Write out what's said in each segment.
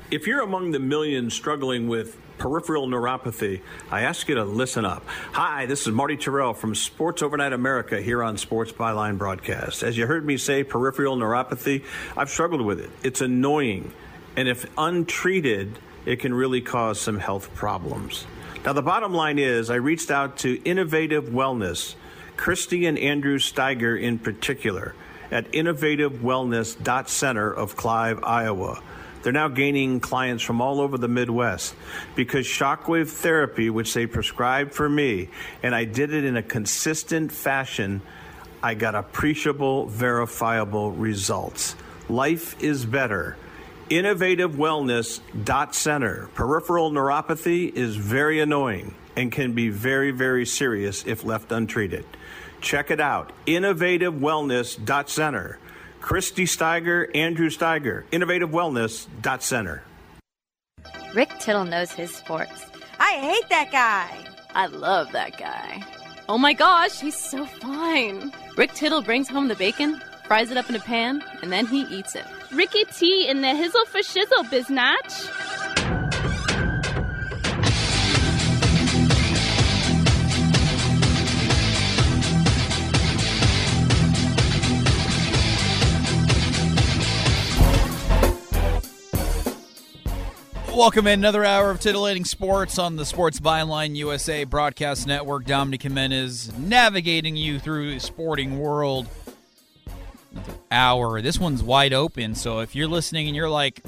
If you're among the millions struggling with peripheral neuropathy, I ask you to listen up. Hi, this is Marty Terrell from Sports Overnight America here on Sports Byline Broadcast. As you heard me say, peripheral neuropathy, I've struggled with it. It's annoying, and if untreated, it can really cause some health problems. Now, the bottom line is I reached out to Innovative Wellness, Christy and Andrew Steiger in particular, at innovativewellness.center of Clive, Iowa. They're now gaining clients from all over the Midwest because shockwave therapy, which they prescribed for me, and I did it in a consistent fashion, I got appreciable, verifiable results. Life is better. InnovativeWellness.center. Peripheral neuropathy is very annoying and can be very, very serious if left untreated. Check it out. InnovativeWellness.center. Christy Steiger, Andrew Steiger, InnovativeWellness.center. Rick Tittle knows his sports. I hate that guy. I love that guy. Oh my gosh, he's so fine. Rick Tittle brings home the bacon, fries it up in a pan, and then he eats it. Ricky T in the hizzle for shizzle, biznatch. Welcome in another hour of titillating sports on the Sports Byline USA Broadcast Network. Dominic Jimenez navigating you through the sporting world. Another hour. This one's wide open, so if you're listening and you're like,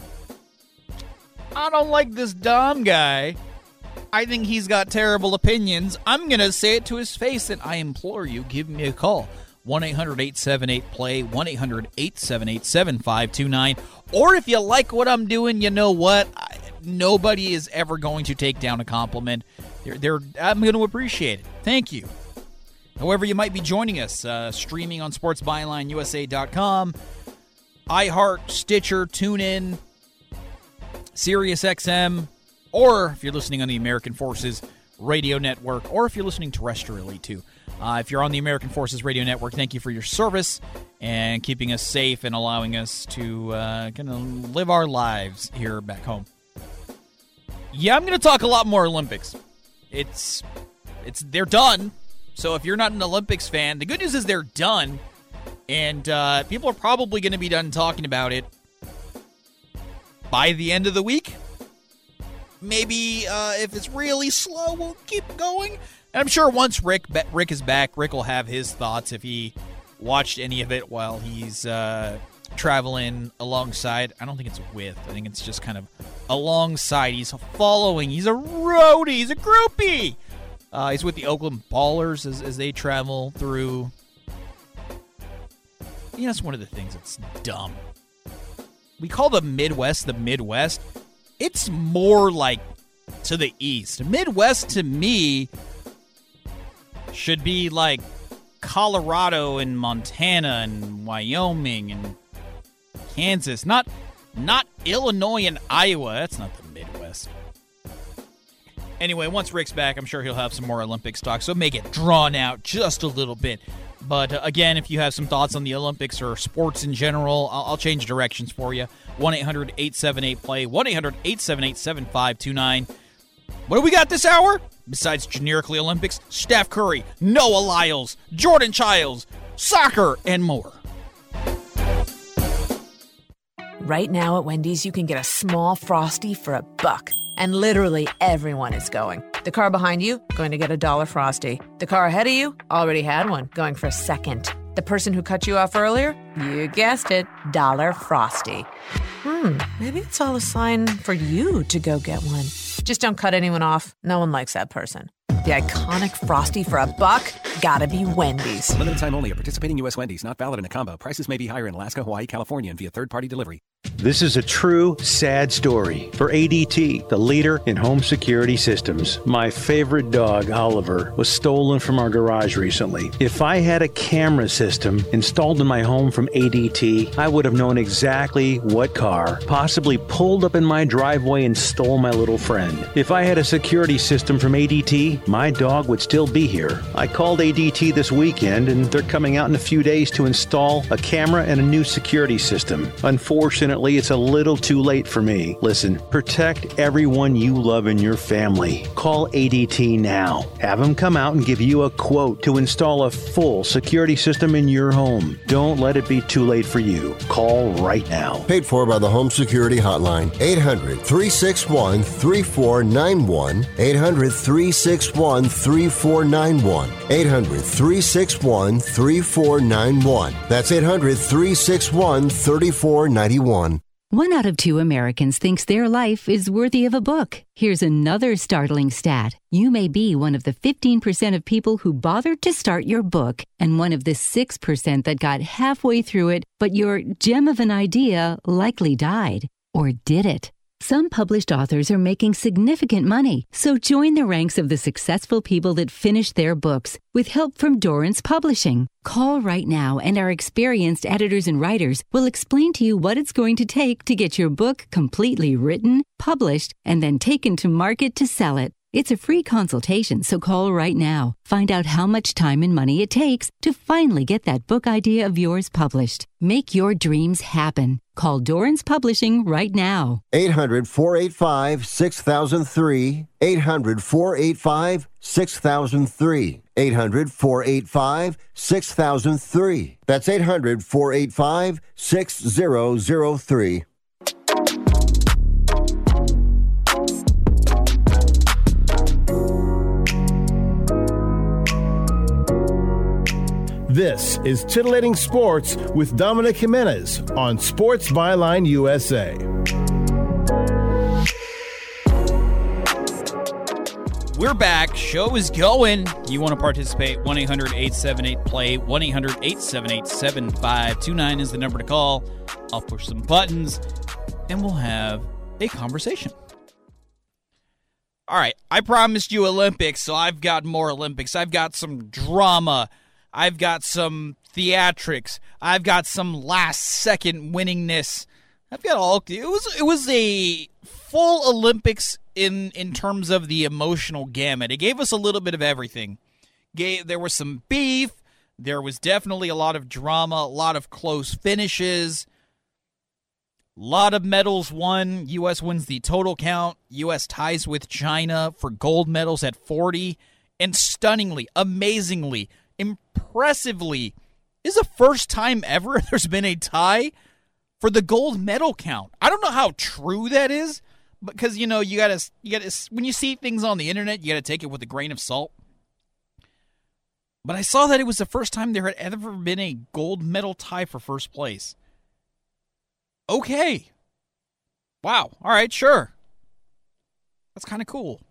I don't like this Dom guy, I think he's got terrible opinions, I'm going to say it to his face, and I implore you, give me a call. 1-800-878-PLAY, 1-800-878-7529. Or if you like what I'm doing, you know what? Nobody is ever going to take down a compliment. I'm going to appreciate it. Thank you. However, you might be joining us, streaming on SportsBylineUSA.com, iHeart, Stitcher, TuneIn, SiriusXM, or if you're listening on the American Forces Radio Network, or if you're listening terrestrially too. If you're on the American Forces Radio Network, thank you for your service and keeping us safe and allowing us to kind of live our lives here back home. Yeah, I'm going to talk a lot more Olympics. They're done. So if you're not an Olympics fan, the good news is they're done, and people are probably going to be done talking about it by the end of the week. Maybe if it's really slow, we'll keep going. And I'm sure once Rick is back, Rick will have his thoughts if he watched any of it while he's traveling alongside. I don't think it's with. I think it's just kind of alongside. He's following. He's a roadie. He's a groupie. He's with the Oakland Ballers as they travel through. You know, it's one of the things that's dumb. We call the Midwest. It's more like to the east. Midwest, to me, should be like Colorado and Montana and Wyoming and Kansas. Not Illinois and Iowa. That's not the Midwest. Anyway, once Rick's back, I'm sure he'll have some more Olympics talk, so make it drawn out just a little bit. But again, if you have some thoughts on the Olympics or sports in general, I'll change directions for you. 1-800-878-PLAY, 1-800-878-7529. What do we got this hour? Besides generically Olympics, Steph Curry, Noah Lyles, Jordan Childs, soccer, and more. Right now at Wendy's, you can get a small Frosty for $1. And literally everyone is going. The car behind you, going to get a $1 Frosty. The car ahead of you, already had one, going for a second. The person who cut you off earlier, you guessed it, $1 Frosty. Maybe it's all a sign for you to go get one. Just don't cut anyone off. No one likes that person. The iconic Frosty for $1? Gotta be Wendy's. Limited time only at participating U.S. Wendy's. Not valid in a combo. Prices may be higher in Alaska, Hawaii, California, and via third-party delivery. This is a true, sad story for ADT, the leader in home security systems. My favorite dog, Oliver, was stolen from our garage recently. If I had a camera system installed in my home from ADT, I would have known exactly what car possibly pulled up in my driveway and stole my little friend. If I had a security system from ADT, my dog would still be here. I called ADT this weekend, and they're coming out in a few days to install a camera and a new security system. Unfortunately, Unfortunately, it's a little too late for me. Listen, protect everyone you love in your family. Call ADT now. Have them come out and give you a quote to install a full security system in your home. Don't let it be too late for you. Call right now. Paid for by the Home Security Hotline. 800-361-3491. 800-361-3491. 800-361-3491. That's 800-361-3491. 1 out of 2 Americans thinks their life is worthy of a book. Here's another startling stat. You may be one of the 15% of people who bothered to start your book and one of the 6% that got halfway through it, but your gem of an idea likely died. Or did it? Some published authors are making significant money, so join the ranks of the successful people that finished their books with help from Dorrance Publishing. Call right now and our experienced editors and writers will explain to you what it's going to take to get your book completely written, published, and then taken to market to sell it. It's a free consultation, so call right now. Find out how much time and money it takes to finally get that book idea of yours published. Make your dreams happen. Call Dorrance Publishing right now. 800-485-6003. 800-485-6003. 800-485-6003. That's 800-485-6003. This is Titillating Sports with Dominic Jimenez on Sports Byline USA. We're back. Show is going. You want to participate? 1-800-878-PLAY. 1-800-878-7529 is the number to call. I'll push some buttons, and we'll have a conversation. All right. I promised you Olympics, so I've got more Olympics. I've got some drama. I've got some theatrics. I've got some last-second winningness. I've got all. It was a full Olympics in terms of the emotional gamut. It gave us a little bit of everything. There was some beef. There was definitely a lot of drama, a lot of close finishes, a lot of medals won. U.S. wins the total count. U.S. ties with China for gold medals at 40. And stunningly, amazingly, impressively, is the first time ever there's been a tie for the gold medal count. I don't know how true that is, because you gotta when you see things on the internet, you gotta take it with a grain of salt. But I saw that it was the first time there had ever been a gold medal tie for first place. Okay. Wow. All right, sure. That's kind of cool.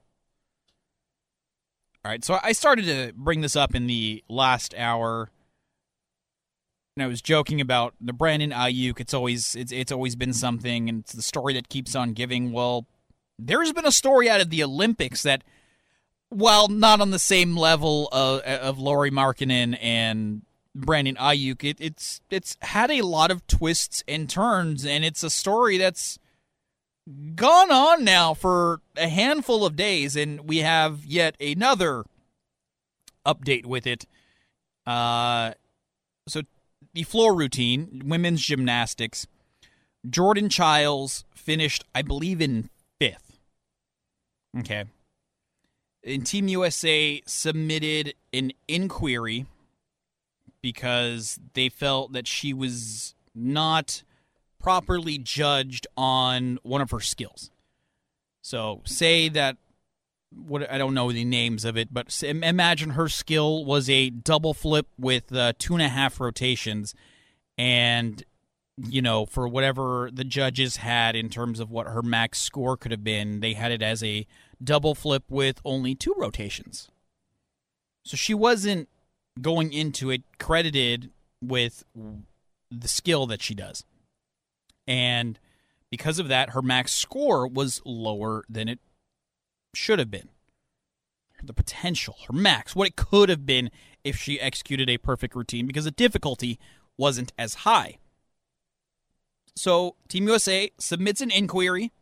All right, so I started to bring this up in the last hour, and I was joking about the Brandon Ayuk. It's always been something, and it's the story that keeps on giving. Well, there's been a story out of the Olympics that, while not on the same level of Lauri Markkanen and Brandon Ayuk, it's had a lot of twists and turns, and it's a story that's gone on now for a handful of days, and we have yet another update with it. So the floor routine, women's gymnastics, Jordan Chiles finished, I believe, in 5th. Okay. And Team USA submitted an inquiry because they felt that she was not properly judged on one of her skills. So say that, I don't know the names of it, but imagine her skill was a double flip with 2.5 rotations, and for whatever the judges had in terms of what her max score could have been, they had it as a double flip with only 2 rotations. So she wasn't going into it credited with the skill that she does. And because of that, her max score was lower than it should have been. The potential, her max, what it could have been if she executed a perfect routine, because the difficulty wasn't as high. So Team USA submits an inquiry,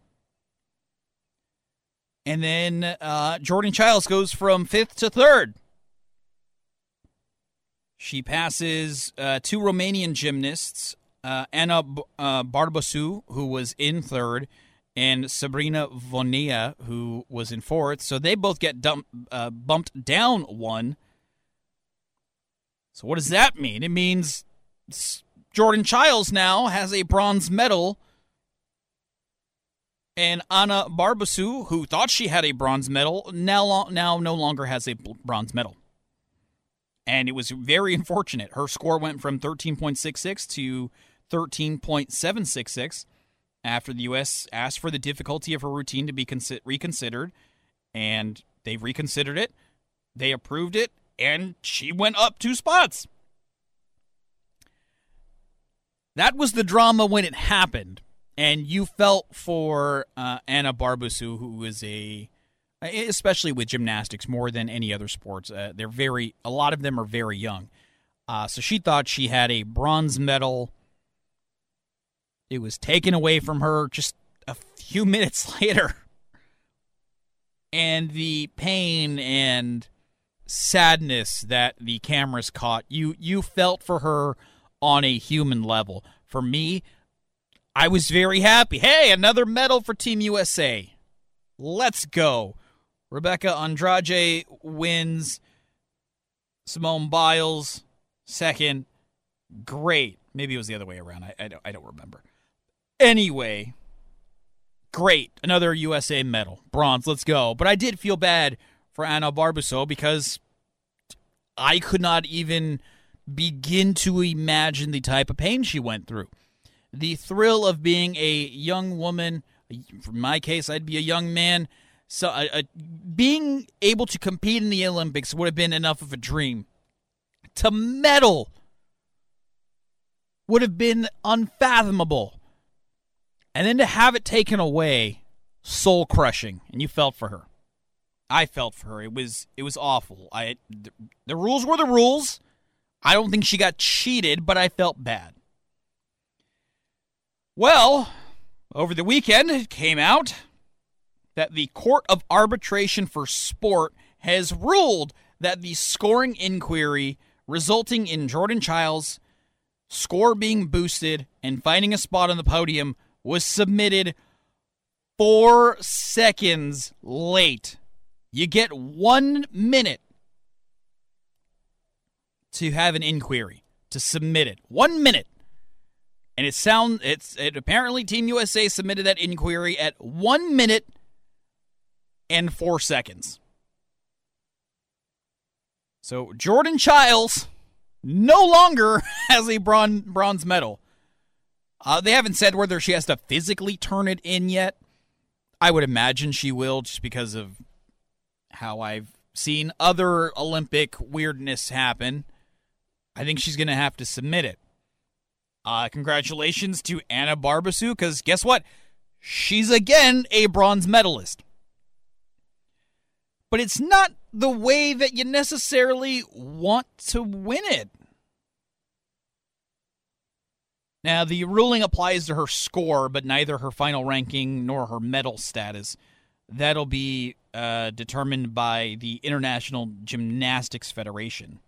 and then Jordan Chiles goes from 5th to 3rd. She passes 2 Romanian gymnasts, Anna Barbusu, who was in third, and Sabrina Vonia, who was in fourth. So they both get bumped down one. So what does that mean? It means Jordan Chiles now has a bronze medal, and Anna Barbusu, who thought she had a bronze medal, now no longer has a bronze medal. And it was very unfortunate. Her score went from 13.66 to 13.766 after the U.S. asked for the difficulty of her routine to be reconsidered, and they reconsidered it. They approved it, and she went up 2 spots. That was the drama when it happened, and you felt for Anna Barbusu, who is especially with gymnastics more than any other sports, a lot of them are very young. So she thought she had a bronze medal. It was taken away from her just a few minutes later. And the pain and sadness that the cameras caught, you felt for her on a human level. For me, I was very happy. Hey, another medal for Team USA. Let's go. Rebecca Andrade wins. Simone Biles, second. Great. Maybe it was the other way around. I don't remember. Anyway, great. Another USA medal. Bronze. Let's go. But I did feel bad for Anna Barbusu because I could not even begin to imagine the type of pain she went through. The thrill of being a young woman, for my case, I'd be a young man, so being able to compete in the Olympics would have been enough of a dream. To medal would have been unfathomable. And then to have it taken away, soul-crushing, and you felt for her. I felt for her. It was awful. The rules were the rules. I don't think she got cheated, but I felt bad. Well, over the weekend, it came out that the Court of Arbitration for Sport has ruled that the scoring inquiry resulting in Jordan Chiles' score being boosted and finding a spot on the podium was submitted 4 seconds late. You get 1 minute to have an inquiry, to submit it. 1 minute. And it apparently Team USA submitted that inquiry at 1 minute and 4 seconds. So Jordan Chiles no longer has a bronze medal. They haven't said whether she has to physically turn it in yet. I would imagine she will, just because of how I've seen other Olympic weirdness happen. I think she's going to have to submit it. Congratulations to Anna Barbusu, because guess what? She's again a bronze medalist. But it's not the way that you necessarily want to win it. Now, the ruling applies to her score, but neither her final ranking nor her medal status. That'll be determined by the International Gymnastics Federation.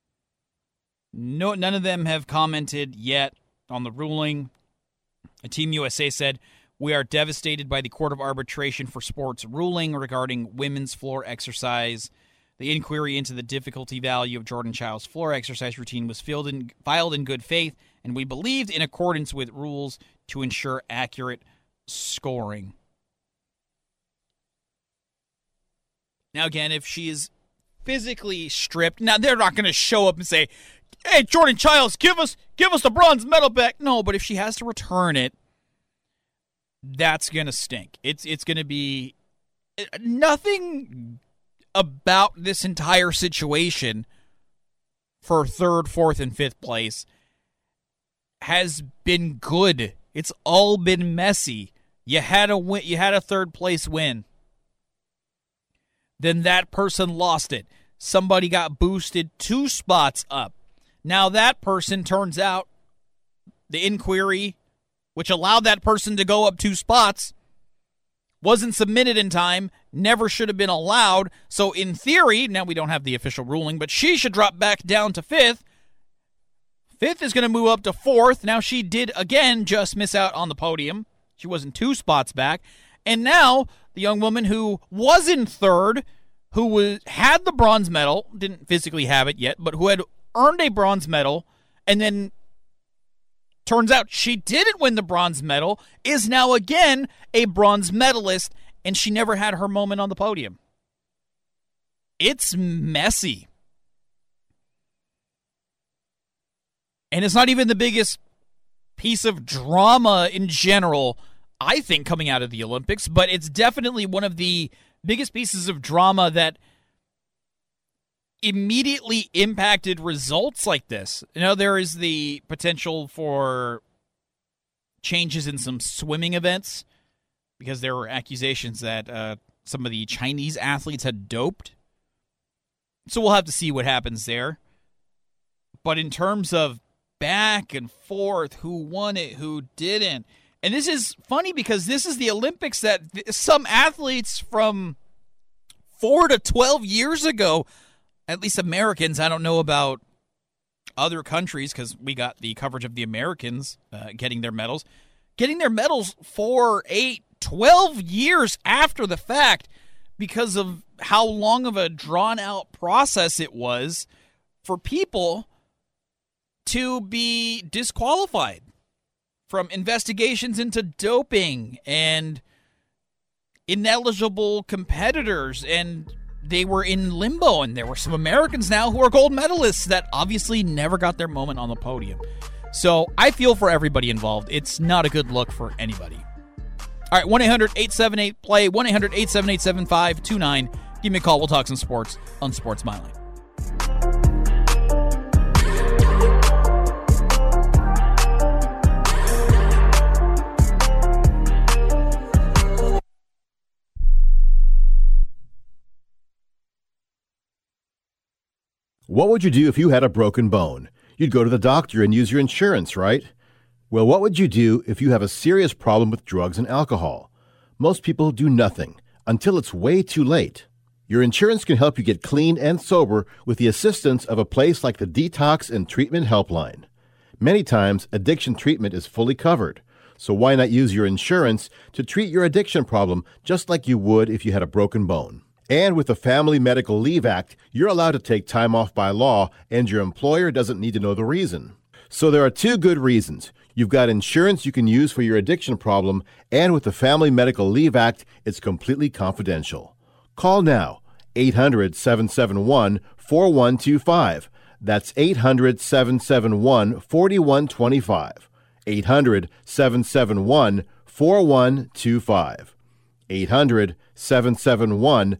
None of them have commented yet on the ruling. Team USA said, "We are devastated by the Court of Arbitration for Sport's ruling regarding women's floor exercise. The inquiry into the difficulty value of Jordan Chiles' floor exercise routine was filed in good faith, and we believed in accordance with rules to ensure accurate scoring." Now, again, if she is physically stripped, now they're not going to show up and say, "Hey, Jordan Chiles, give us the bronze medal back." No, but if she has to return it, that's going to stink. It's going to be nothing about this entire situation for 3rd, 4th, and 5th place has been good. It's all been messy. You had a win, you had a 3rd place win. Then that person lost it. Somebody got boosted 2 spots up. Now that person, turns out, the inquiry, which allowed that person to go up 2 spots, wasn't submitted in time, never should have been allowed. So in theory, now we don't have the official ruling, but she should drop back down to 5th, Fifth is going to move up to fourth. Now, she did, again, just miss out on the podium. She wasn't 2 spots back. And now, the young woman who was in third, who had the bronze medal, didn't physically have it yet, but who had earned a bronze medal, and then turns out she didn't win the bronze medal, is now again a bronze medalist, and she never had her moment on the podium. It's messy. And it's not even the biggest piece of drama in general, I think, coming out of the Olympics, but it's definitely one of the biggest pieces of drama that immediately impacted results like this. You know, there is the potential for changes in some swimming events because there were accusations that some of the Chinese athletes had doped. So we'll have to see what happens there. But in terms of back and forth, who won it, who didn't. And this is funny because this is the Olympics that some athletes from 4 to 12 years ago, at least Americans, I don't know about other countries because we got the coverage of the Americans getting their medals 4, 8, 12 years after the fact because of how long of a drawn-out process it was for people to be disqualified from investigations into doping and ineligible competitors, and they were in limbo, and there were some Americans now who are gold medalists that obviously never got their moment on the podium. So I feel for everybody involved. It's not a good look for anybody. All right, 1-800-878-PLAY, 1-800-878-7529. Give me a call. We'll talk some sports on Sports Byline. What would you do if you had a broken bone? You'd go to the doctor and use your insurance, right? Well, what would you do if you have a serious problem with drugs and alcohol? Most people do nothing until it's way too late. Your insurance can help you get clean and sober with the assistance of a place like the Detox and Treatment Helpline. Many times, addiction treatment is fully covered, so why not use your insurance to treat your addiction problem just like you would if you had a broken bone? And with the Family Medical Leave Act, you're allowed to take time off by law, and your employer doesn't need to know the reason. So there are 2 good reasons. You've got insurance you can use for your addiction problem, and with the Family Medical Leave Act, it's completely confidential. Call now, 800-771-4125. That's 800-771-4125. 800-771-4125. 800-771-4125.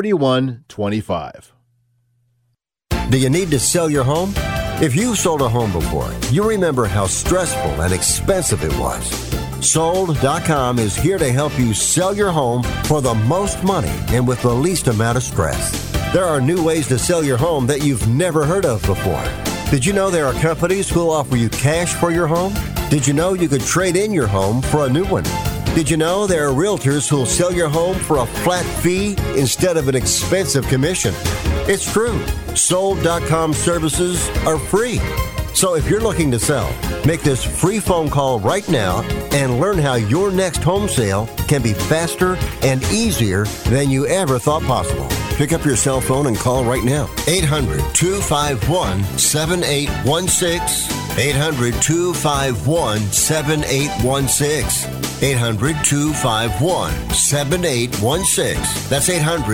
Do you need to sell your home? If you've sold a home before, you remember how stressful and expensive it was. Sold.com is here to help you sell your home for the most money and with the least amount of stress. There are new ways to sell your home that you've never heard of before. Did you know there are companies who'll offer you cash for your home? Did you know you could trade in your home for a new one? Did you know there are realtors who'll sell your home for a flat fee instead of an expensive commission? It's true. Sold.com services are free. So if you're looking to sell, make this free phone call right now and learn how your next home sale can be faster and easier than you ever thought possible. Pick up your cell phone and call right now. 800-251-7816. 800-251-7816. 800-251-7816. That's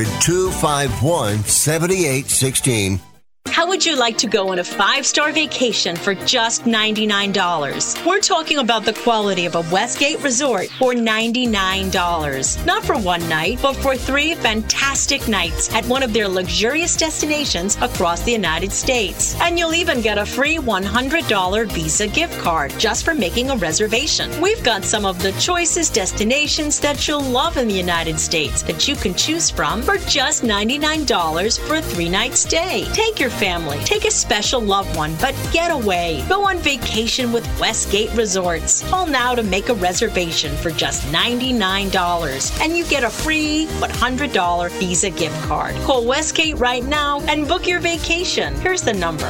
800-251-7816. How would you like to go on a 5-star vacation for just $99? We're talking about the quality of a Westgate resort for $99. Not for one night, but for 3 fantastic nights at one of their luxurious destinations across the United States. And you'll even get a free $100 Visa gift card just for making a reservation. We've got some of the choicest destinations that you'll love in the United States that you can choose from for just $99 for a 3-night stay. Take your family. Take a special loved one, but get away. Go on vacation with Westgate Resorts. Call now to make a reservation for just $99, and you get a free $100 Visa gift card. Call Westgate right now and book your vacation. Here's the number.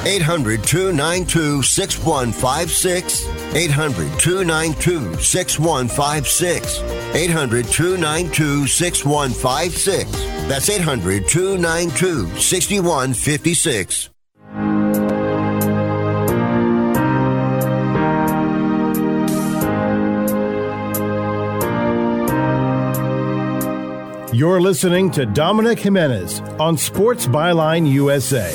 800-292-6156. 800-292-6156. 800-292-6156. That's 800-292-6156. You're listening to Dominic Jimenez on Sports Byline USA.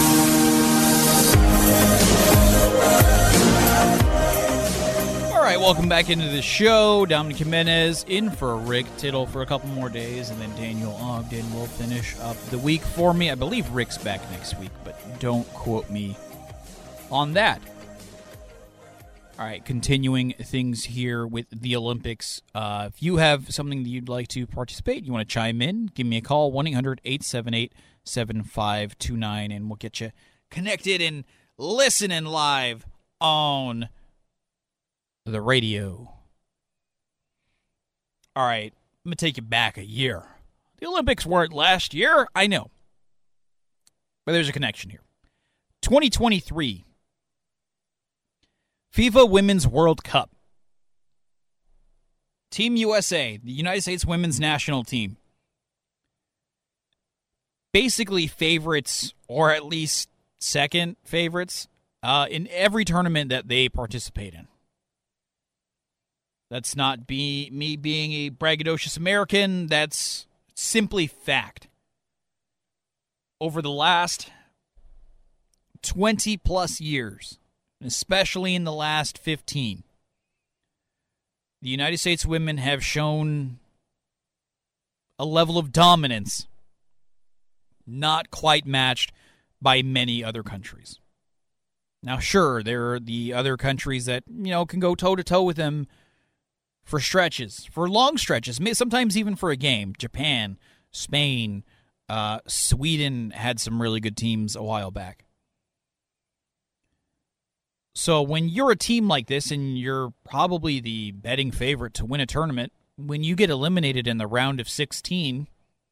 All right, welcome back into the show. Dominic Jimenez in for Rick Tittle for a couple more days, and then Daniel Ogden will finish up the week for me. I believe Rick's back next week, but don't quote me on that. All right, continuing things here with the Olympics. If you have something that you'd like to participate, you want to chime in, give me a call, 1-800-878-7529, and we'll get you connected and listening live on the radio. All right, I'm going to take you back a year. The Olympics weren't last year, I know. But there's a connection here. 2023. FIFA Women's World Cup. Team USA, the United States women's national team. Basically favorites, or at least second favorites, in every tournament that they participate in. That's not me being a braggadocious American. That's simply fact. Over the last 20-plus years, especially in the last 15, the United States women have shown a level of dominance not quite matched by many other countries. Now, sure, there are the other countries that, can go toe-to-toe with them for stretches, for long stretches, sometimes even for a game. Japan, Spain, Sweden had some really good teams a while back. So when you're a team like this and you're probably the betting favorite to win a tournament, when you get eliminated in the round of 16,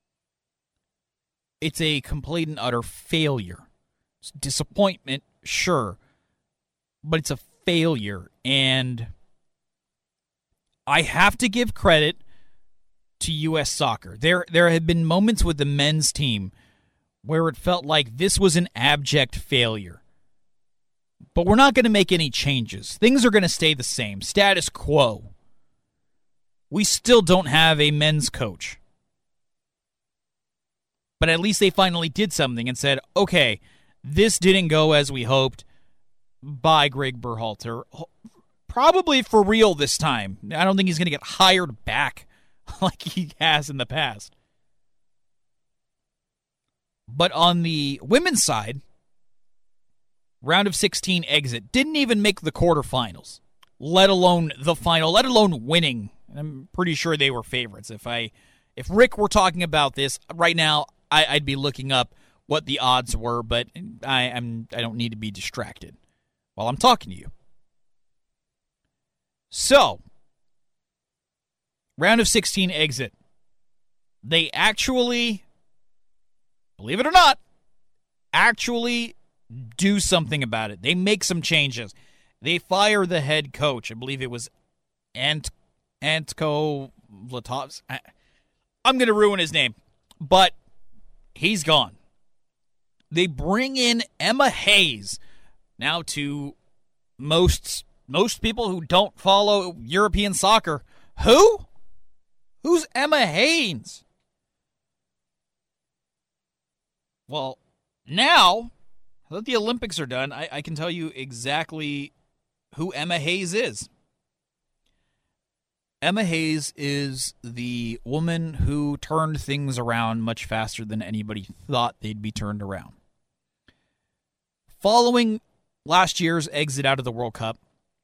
it's a complete and utter failure. It's disappointment, sure, but it's a failure. And I have to give credit to U.S. soccer. There have been moments with the men's team where it felt like this was an abject failure. But we're not going to make any changes. Things are going to stay the same. Status quo. We still don't have a men's coach. But at least they finally did something and said, okay, this didn't go as we hoped. Bye, Greg Berhalter. Probably for real this time. I don't think he's going to get hired back like he has in the past. But on the women's side, round of 16 exit, didn't even make the quarterfinals, let alone the final, let alone winning. I'm pretty sure they were favorites. If Rick were talking about this right now, I'd be looking up what the odds were, but I don't need to be distracted while I'm talking to you. So, round of 16 exit. They actually, believe it or not, actually do something about it. They make some changes. They fire the head coach. I believe it was Antko Vlatovs. I'm going to ruin his name, but he's gone. They bring in Emma Hayes. Now, to most people who don't follow European soccer, who? Who's Emma Hayes? Well, now that the Olympics are done, I can tell you exactly who Emma Hayes is. Emma Hayes is the woman who turned things around much faster than anybody thought they'd be turned around. Following last year's exit out of the World Cup,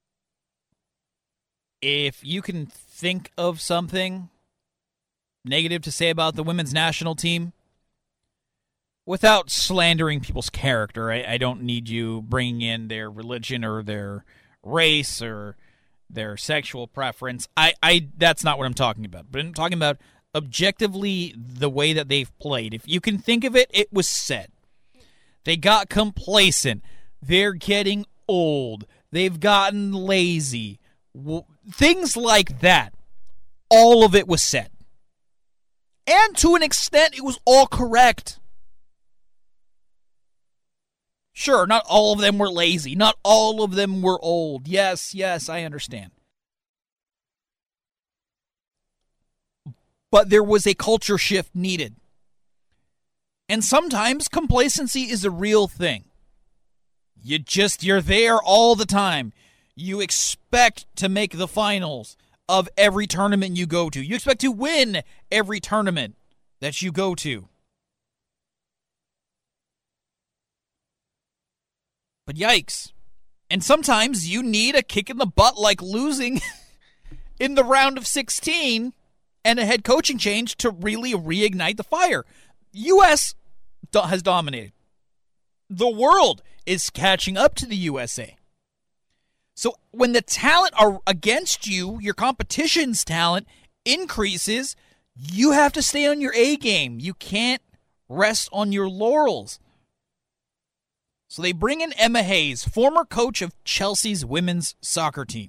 if you can think of something negative to say about the women's national team, without slandering people's character, I don't need you bringing in their religion or their race or their sexual preference. That's not what I'm talking about. But I'm talking about objectively the way that they've played. If you can think of it, it was said. They got complacent. They're getting old. They've gotten lazy. Things like that. All of it was said. And to an extent, it was all correct. Sure, not all of them were lazy. Not all of them were old. Yes, I understand. But there was a culture shift needed. And sometimes complacency is a real thing. You're there all the time. You expect to make the finals of every tournament you go to. You expect to win every tournament that you go to. But yikes. And sometimes you need a kick in the butt like losing in the round of 16 and a head coaching change to really reignite the fire. U.S. has dominated. The world is catching up to the USA. So when the talent are against you, your competition's talent increases, you have to stay on your A game. You can't rest on your laurels. So they bring in Emma Hayes, former coach of Chelsea's women's soccer team.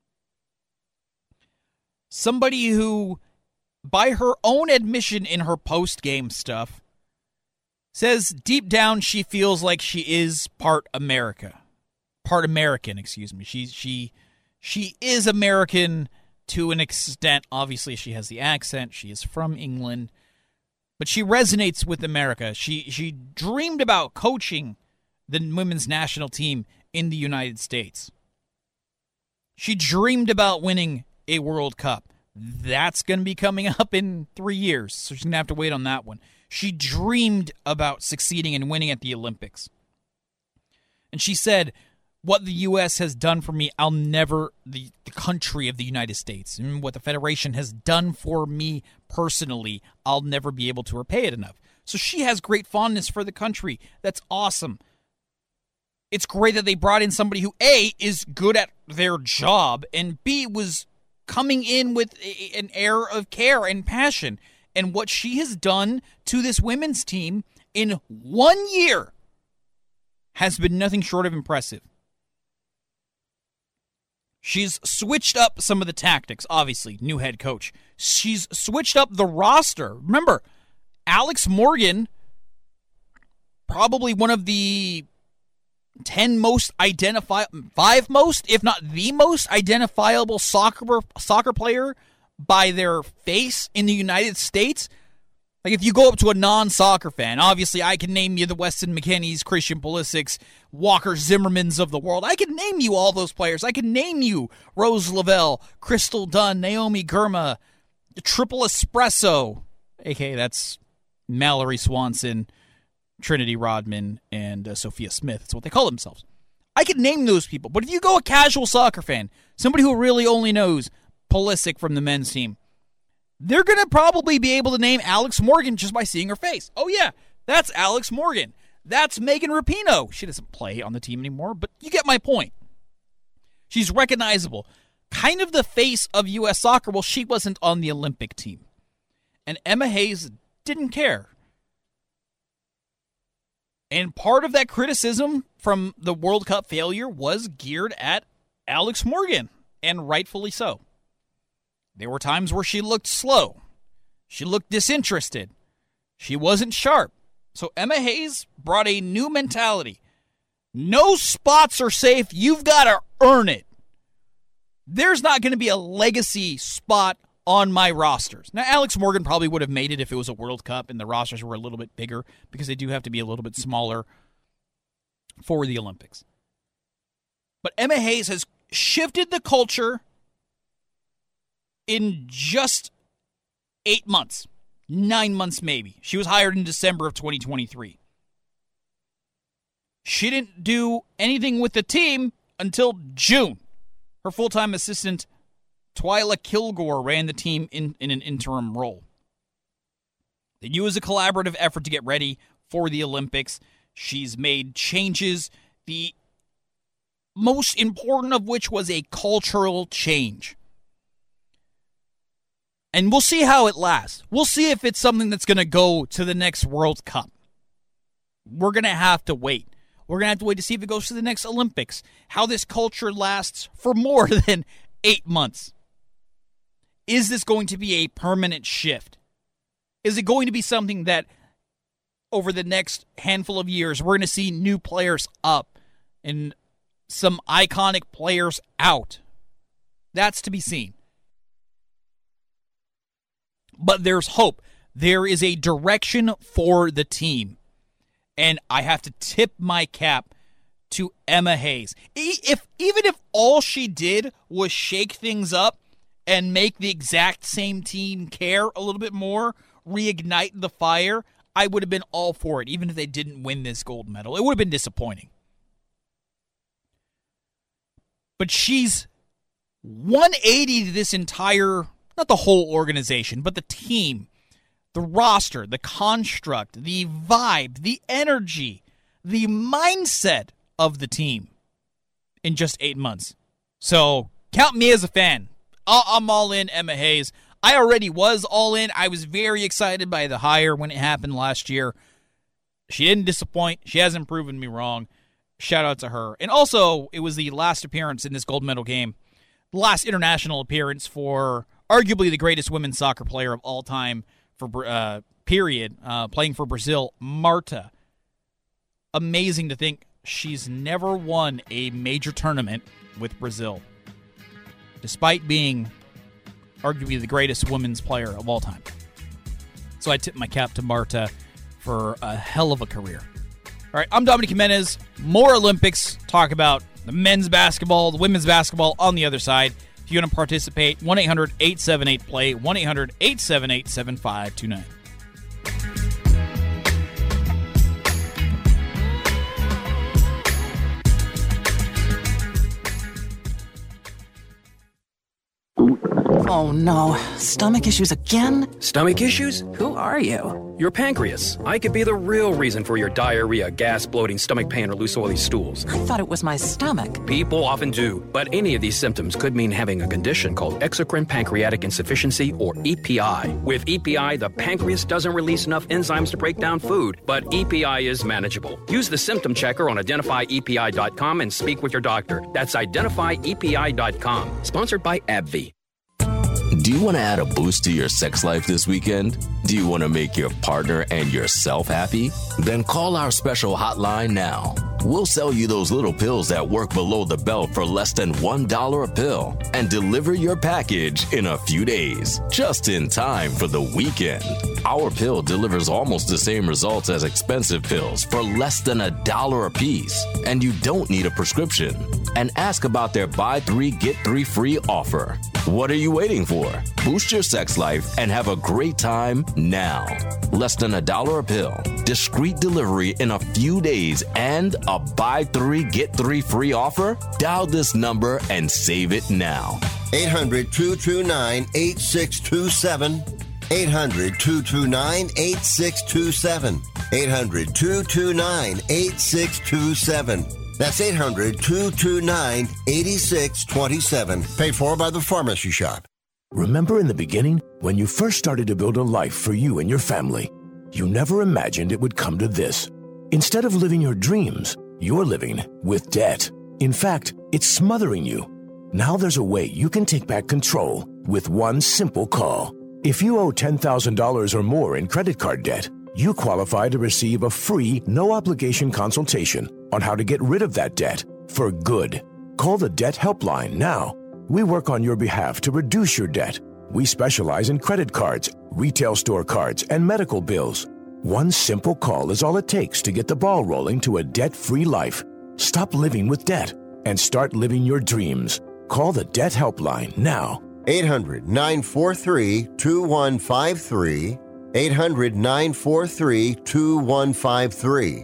Somebody who, by her own admission in her post-game stuff, says deep down she feels like she is part American. She is American to an extent. Obviously, she has the accent. She is from England. But she resonates with America. She dreamed about coaching the women's national team in the United States. She dreamed about winning a World Cup. That's going to be coming up in 3 years, so she's going to have to wait on that one. She dreamed about succeeding and winning at the Olympics. And she said, what the U.S. has done for me, I'll never, the country of the United States, and what the Federation has done for me personally, I'll never be able to repay it enough. So she has great fondness for the country. That's awesome. It's great that they brought in somebody who, A, is good at their job, and B, was coming in with an air of care and passion. And what she has done to this women's team in 1 year has been nothing short of impressive. She's switched up some of the tactics, obviously, new head coach. She's switched up the roster. Remember, Alex Morgan, probably one of the 5 most, if not the most identifiable soccer player by their face in the United States. Like, if you go up to a non-soccer fan, obviously I can name you the Weston McKennies, Christian Pulisic's, Walker Zimmermans of the world. I can name you all those players. I can name you Rose Lavelle, Crystal Dunn, Naomi Girma, Triple Espresso, a.k.a. that's Mallory Swanson, Trinity Rodman, and Sophia Smith. That's what they call themselves. I could name those people. But if you go a casual soccer fan, somebody who really only knows Pulisic from the men's team, they're going to probably be able to name Alex Morgan just by seeing her face. Oh, yeah, that's Alex Morgan. That's Megan Rapinoe. She doesn't play on the team anymore, but you get my point. She's recognizable. Kind of the face of U.S. soccer. Well, she wasn't on the Olympic team. And Emma Hayes didn't care. And part of that criticism from the World Cup failure was geared at Alex Morgan, and rightfully so. There were times where she looked slow. She looked disinterested. She wasn't sharp. So Emma Hayes brought a new mentality. No spots are safe. You've got to earn it. There's not going to be a legacy spot on my rosters. Now, Alex Morgan probably would have made it if it was a World Cup and the rosters were a little bit bigger, because they do have to be a little bit smaller for the Olympics. But Emma Hayes has shifted the culture in just 8 months. 9 months maybe. She was hired in December of 2023. She didn't do anything with the team until June. Her full-time assistant, Twyla Kilgore, ran the team in an interim role. They knew it was a collaborative effort to get ready for the Olympics. She's made changes, the most important of which was a cultural change. And we'll see how it lasts. We'll see if it's something that's going to go to the next World Cup. We're going to have to wait. We're going to have to wait to see if it goes to the next Olympics, how this culture lasts for more than 8 months. Is this going to be a permanent shift? Is it going to be something that over the next handful of years, we're going to see new players up and some iconic players out? That's to be seen. But there's hope. There is a direction for the team. And I have to tip my cap to Emma Hayes. Even if all she did was shake things up and make the exact same team care a little bit more, reignite the fire, I would have been all for it, even if they didn't win this gold medal. It would have been disappointing. But she's 180 to this entire, not the whole organization, but the team, the roster, the construct, the vibe, the energy, the mindset of the team in just 8 months. So count me as a fan. I'm all in Emma Hayes. I already was all in. I was very excited by the hire when it happened last year. She didn't disappoint. She hasn't proven me wrong. Shout out to her. And also, it was the last appearance in this gold medal game, the last international appearance for arguably the greatest women's soccer player of all time, for playing for Brazil, Marta. Amazing to think she's never won a major tournament with Brazil, despite being arguably the greatest women's player of all time. So I tip my cap to Marta for a hell of a career. All right, I'm Dominic Jimenez. More Olympics. Talk about the men's basketball, the women's basketball on the other side. If you want to participate, 1-800-878-PLAY, 1-800-878-7529. Oh no, stomach issues again? Stomach issues? Who are you? Your pancreas. I could be the real reason for your diarrhea, gas, bloating, stomach pain, or loose oily stools. I thought it was my stomach. People often do, but any of these symptoms could mean having a condition called exocrine pancreatic insufficiency, or EPI. With EPI, the pancreas doesn't release enough enzymes to break down food, but EPI is manageable. Use the symptom checker on identifyepi.com and speak with your doctor. That's identifyepi.com. Sponsored by AbbVie. Do you want to add a boost to your sex life this weekend? Do you want to make your partner and yourself happy? Then call our special hotline now. We'll sell you those little pills that work below the belt for less than $1 a pill and deliver your package in a few days, just in time for the weekend. Our pill delivers almost the same results as expensive pills for less than $1 a piece, and you don't need a prescription. And ask about their buy 3 get 3 free offer. What are you waiting for? Boost your sex life and have a great time now. Less than $1 a pill, discreet delivery in a few days, and a buy 3 get 3 free offer? Dial this number and save it now. 800-229-8627. 800-229-8627. 800-229-8627. That's 800-229-8627. Paid for by the Pharmacy Shop. Remember in the beginning, when you first started to build a life for you and your family, you never imagined it would come to this. Instead of living your dreams, you're living with debt. In fact, it's smothering you. Now there's a way you can take back control with one simple call. If you owe $10,000 or more in credit card debt, you qualify to receive a free, no-obligation consultation on how to get rid of that debt for good. Call the Debt Helpline now. We work on your behalf to reduce your debt. We specialize in credit cards, retail store cards, and medical bills. One simple call is all it takes to get the ball rolling to a debt-free life. Stop living with debt and start living your dreams. Call the Debt Helpline now. 800-943-2153. 800-943-2153.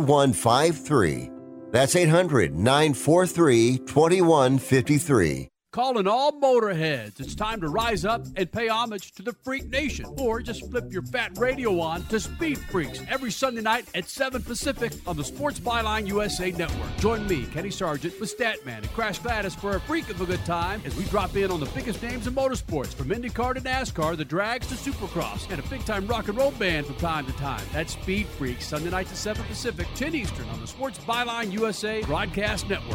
800-943-2153. That's 800-943-2153. Calling all motorheads. It's time to rise up and pay homage to the Freak Nation. Or just flip your fat radio on to Speed Freaks every Sunday night at 7 Pacific on the Sports Byline USA Network. Join me, Kenny Sargent, with Statman and Crash Gladys for a freak of a good time as we drop in on the biggest names in motorsports, from IndyCar to NASCAR, the drags to Supercross, and a big-time rock and roll band from time to time. That's Speed Freaks, Sunday nights at 7 Pacific, 10 Eastern on the Sports Byline USA Broadcast Network.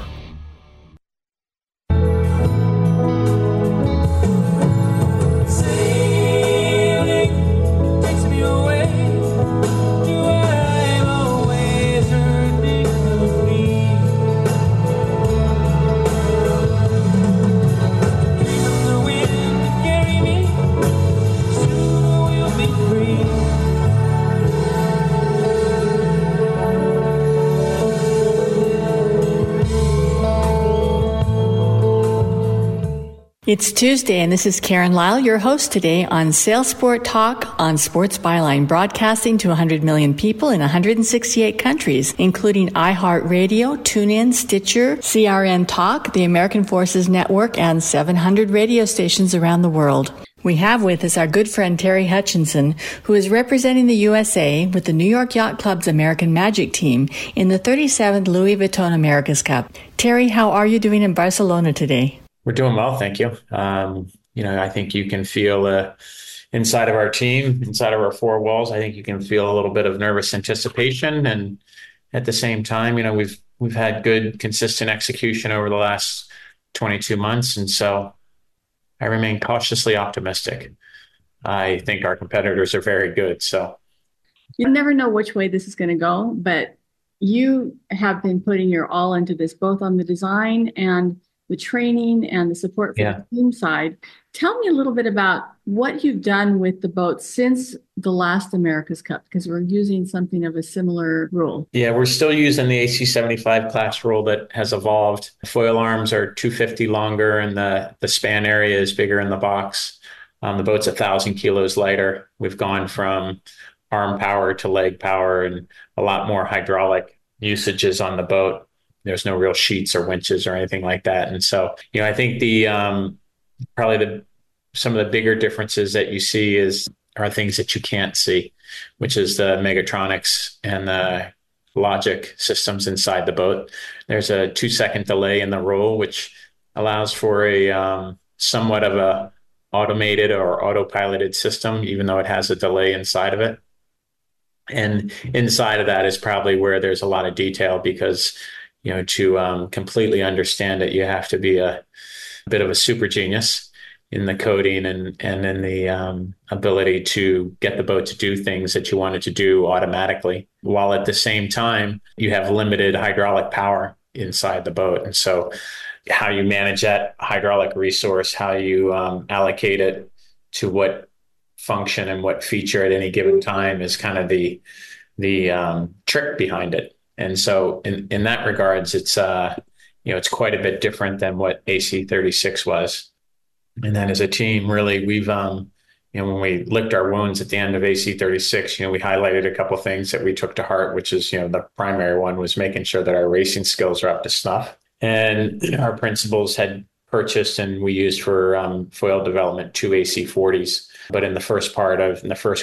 It's Tuesday, and this is Karen Lyle, your host today on Sales Sport Talk on Sports Byline, broadcasting to 100 million people in 168 countries, including iHeartRadio, TuneIn, Stitcher, CRN Talk, the American Forces Network, and 700 radio stations around the world. We have with us our good friend Terry Hutchinson, who is representing the USA with the New York Yacht Club's American Magic team in the 37th Louis Vuitton America's Cup. Terry, how are you doing in Barcelona today? We're doing well, thank you. I think you can feel inside of our team, inside of our four walls, I think you can feel a little bit of nervous anticipation. And at the same time, we've had good, consistent execution over the last 22 months. And so I remain cautiously optimistic. I think our competitors are very good. So you never know which way this is going to go, but you have been putting your all into this, both on the design and the training and the support for the team side. Tell me a little bit about what you've done with the boat since the last America's Cup, because we're using something of a similar rule. Yeah, we're still using the AC75 class rule that has evolved. The foil arms are 250 longer and the span area is bigger in the box. The boat's 1,000 kilos lighter. We've gone from arm power to leg power and a lot more hydraulic usages on the boat. There's no real sheets or winches or anything like that. And so, I think some of the bigger differences that you see are things that you can't see, which is the Megatronics and the logic systems inside the boat. There's a 2-second delay in the roll, which allows for a somewhat of a automated or autopiloted system, even though it has a delay inside of it. And inside of that is probably where there's a lot of detail, because to completely understand it, you have to be a bit of a super genius in the coding and in the ability to get the boat to do things that you want it to do automatically, while at the same time you have limited hydraulic power inside the boat. And so how you manage that hydraulic resource, how you allocate it to what function and what feature at any given time is kind of the trick behind it. And so in that regards, it's quite a bit different than what AC36 was. And then as a team, really, we've, when we licked our wounds at the end of AC36, we highlighted a couple of things that we took to heart, which is, the primary one was making sure that our racing skills are up to snuff. And our principals had purchased and we used for foil development 2 AC40s. But in the first quarter of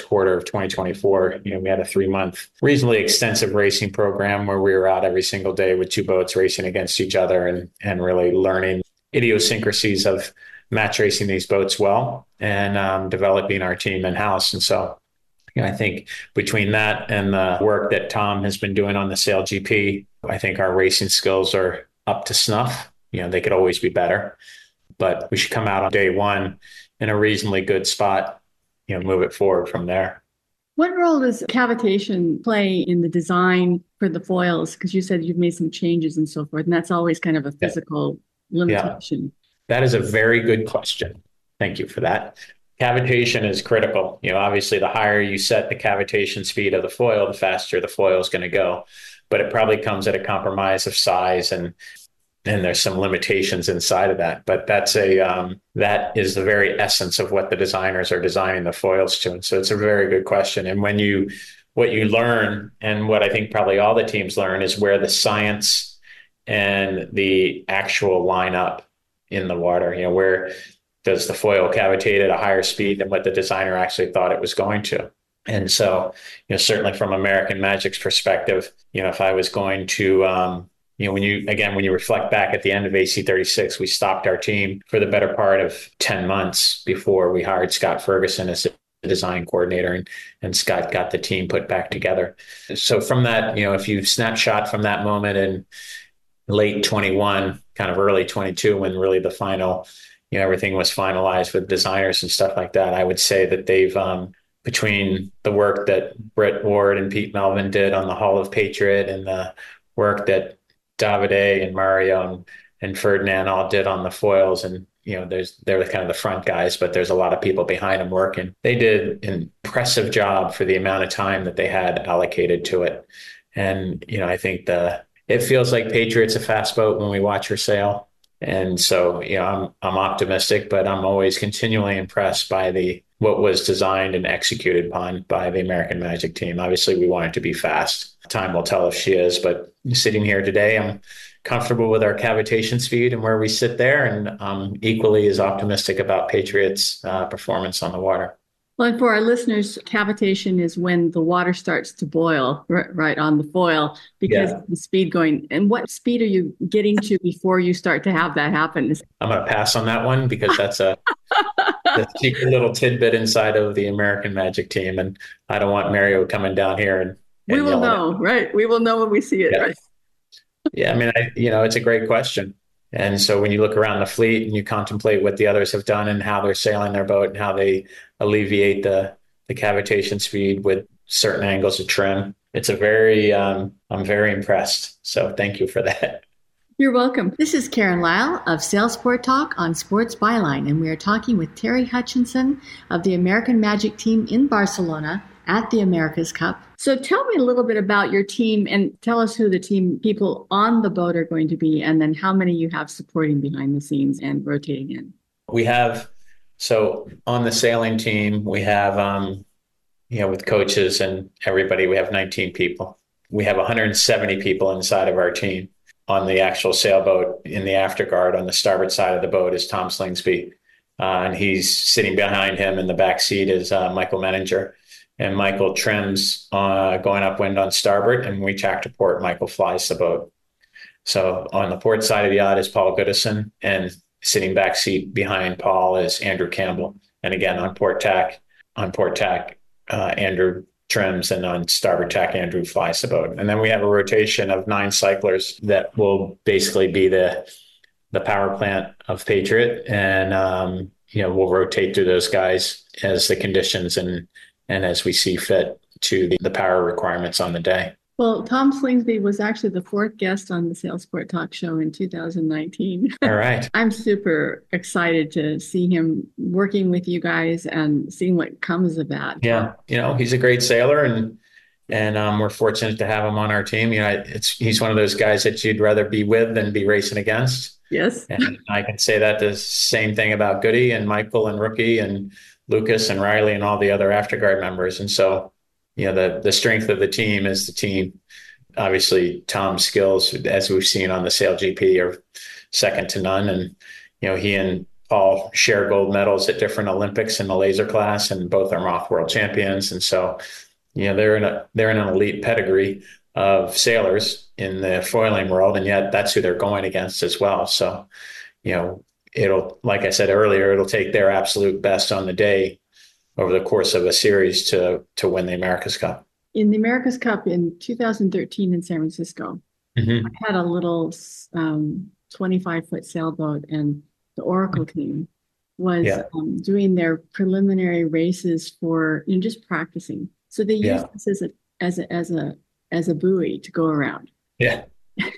2024, we had a 3-month, reasonably extensive racing program where we were out every single day with 2 boats racing against each other and really learning idiosyncrasies of match racing these boats well and developing our team in-house. And so, I think between that and the work that Tom has been doing on the Sail GP, I think our racing skills are up to snuff. They could always be better, but we should come out on day one in a reasonably good spot, move it forward from there. What role does cavitation play in the design for the foils? Because you said you've made some changes and so forth, and that's always kind of a physical limitation. Yeah. That is a very good question. Thank you for that. Cavitation is critical. Obviously, the higher you set the cavitation speed of the foil, the faster the foil is going to go. But it probably comes at a compromise of size and there's some limitations inside of that. But that is the very essence of what the designers are designing the foils to. And so it's a very good question. And what you learn, and what I think probably all the teams learn, is where the science and the actual line up in the water. Where does the foil cavitate at a higher speed than what the designer actually thought it was going to? And so, certainly from American Magic's perspective, if I was going to, when you reflect back at the end of AC36, we stopped our team for the better part of 10 months before we hired Scott Ferguson as the design coordinator, and Scott got the team put back together. So from that, if you snapshot from that moment in late 21, kind of early 22, when really the final, everything was finalized with designers and stuff like that, I would say that they've, between the work that Britt Ward and Pete Melvin did on the Hall of Patriot and the work that Davide and Mario and Ferdinand all did on the foils, and they're kind of the front guys, but there's a lot of people behind them working. They did an impressive job for the amount of time that they had allocated to it. And I think it feels like Patriot's a fast boat when we watch her sail. And so I'm optimistic, but I'm always continually impressed by what was designed and executed upon by the American Magic team. Obviously, we want it to be fast. Time will tell if she is, but sitting here today, I'm comfortable with our cavitation speed and where we sit there, and I'm equally as optimistic about Patriot's performance on the water. Well, and for our listeners, cavitation is when the water starts to boil right on the foil because of the speed going. And what speed are you getting to before you start to have that happen? I'm going to pass on that one because that's a secret little tidbit inside of the American Magic team. And I don't want Mario coming down here and we will know, right? We will know when we see it, right? Yeah, I mean, it's a great question. And so when you look around the fleet and you contemplate what the others have done and how they're sailing their boat and how they alleviate the cavitation speed with certain angles of trim, it's I'm very impressed. So thank you for that. You're welcome. This is Karen Lyle of Sail Sport Talk on Sports Byline, and we are talking with Terry Hutchinson of the American Magic team in Barcelona at the America's Cup. So tell me a little bit about your team and tell us who the team people on the boat are going to be, and then how many you have supporting behind the scenes and rotating in. So on the sailing team, we have, with coaches and everybody, we have 19 people. We have 170 people inside of our team. On the actual sailboat in the afterguard on the starboard side of the boat is Tom Slingsby. And he's sitting behind him in the back seat is Michael Menninger. And Michael trims going upwind on starboard, and we tack to port. Michael flies the boat. So on the port side of the yacht is Paul Goodison, and sitting back seat behind Paul is Andrew Campbell. And again, on port tack, Andrew trims, and on starboard tack, Andrew flies the boat. And then we have a rotation of 9 cyclers that will basically be the power plant of Patriot. And, we'll rotate through those guys as the conditions and as we see fit to the power requirements on the day. Well, Tom Slingsby was actually the 4th guest on the Sail Sport Talk show in 2019. All right. I'm super excited to see him working with you guys and seeing what comes of that. Yeah. He's a great sailor, and we're fortunate to have him on our team. He's one of those guys that you'd rather be with than be racing against. Yes. And I can say that the same thing about Goody and Michael and Rookie and Lucas and Riley and all the other afterguard members. And so, the strength of the team is the team. Obviously, Tom's skills, as we've seen on the Sail GP, are second to none. And, he and Paul share gold medals at different Olympics in the laser class, and both are Moth World champions. And so, they're in an elite pedigree of sailors in the foiling world, and yet that's who they're going against as well. So, it'll, like I said earlier, it'll take their absolute best on the day over the course of a series to win the America's Cup. In the America's Cup in 2013 in San Francisco, I had a little 25-foot sailboat, and the Oracle team was doing their preliminary races for just practicing. So they used this as a buoy to go around. Yeah.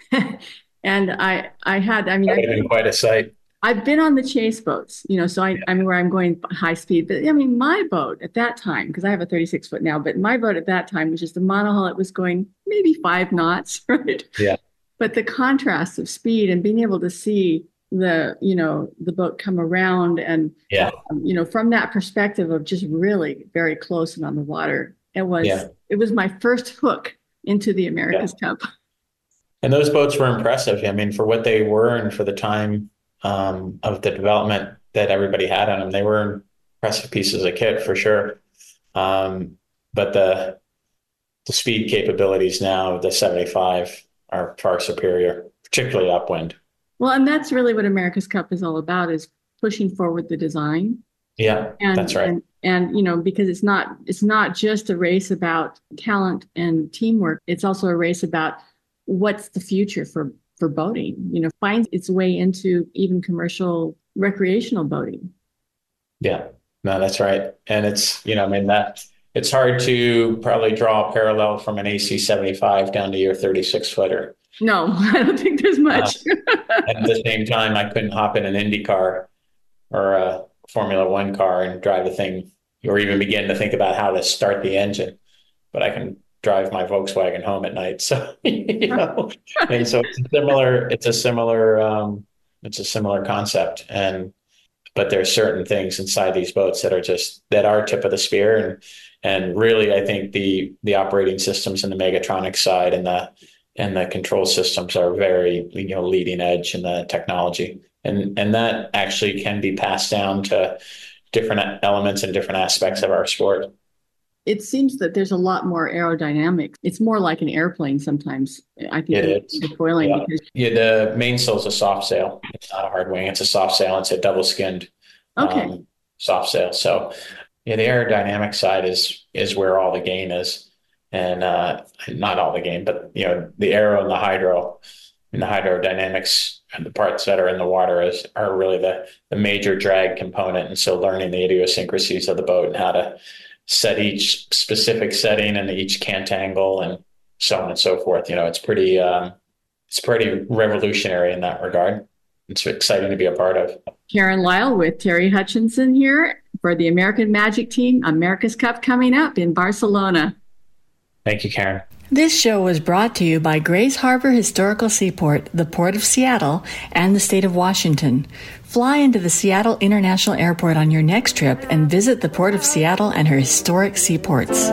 And that would have been quite a sight. I've been on the chase boats, so I'm where I'm going high speed. But my boat at that time, because I have a 36-foot now, but my boat at that time was just a monohull. It was going maybe 5 knots, right? Yeah. But the contrast of speed and being able to see the boat come around and, from that perspective of just really very close and on the water, it was my first hook into the America's Cup. And those boats were impressive. For what they were and for the time of the development that everybody had on them. They were impressive pieces of kit for sure. But the speed capabilities now of the 75 are far superior, particularly upwind. Well, and that's really what America's Cup is all about, is pushing forward the design. Yeah, that's right. And because it's not just a race about talent and teamwork. It's also a race about what's the future for boating, finds its way into even commercial recreational boating. Yeah, no, that's right. And it's, it's hard to probably draw a parallel from an AC-75 down to your 36-footer. No, I don't think there's much. At the same time, I couldn't hop in an Indy car or a Formula One car and drive the thing, or even begin to think about how to start the engine. But I can drive my Volkswagen home at night. So, and so it's a similar concept. But there are certain things inside these boats that are tip of the spear. And really, I think the operating systems and the Megatronics side and the control systems are very, leading edge in the technology. And that actually can be passed down to different elements and different aspects of our sport. It seems that there's a lot more aerodynamics. It's more like an airplane sometimes. I think it's foiling. Yeah, the mainsail is a soft sail. It's not a hard wing. It's a soft sail. It's a double skinned soft sail. So the aerodynamic side is where all the gain is. And not all the gain, but the aero and the hydro and the hydrodynamics and the parts that are in the water are really the major drag component. And so learning the idiosyncrasies of the boat and how to set each specific setting and each cant angle and so on and so forth. It's pretty revolutionary in that regard. It's exciting to be a part of. Karen Lyle with Terry Hutchinson here for the American Magic Team America's Cup coming up in Barcelona. Thank you, Karen. This show was brought to you by Grays Harbor Historical Seaport, the Port of Seattle, and the State of Washington. Fly into the Seattle International Airport on your next trip and visit the Port of Seattle and her historic seaports.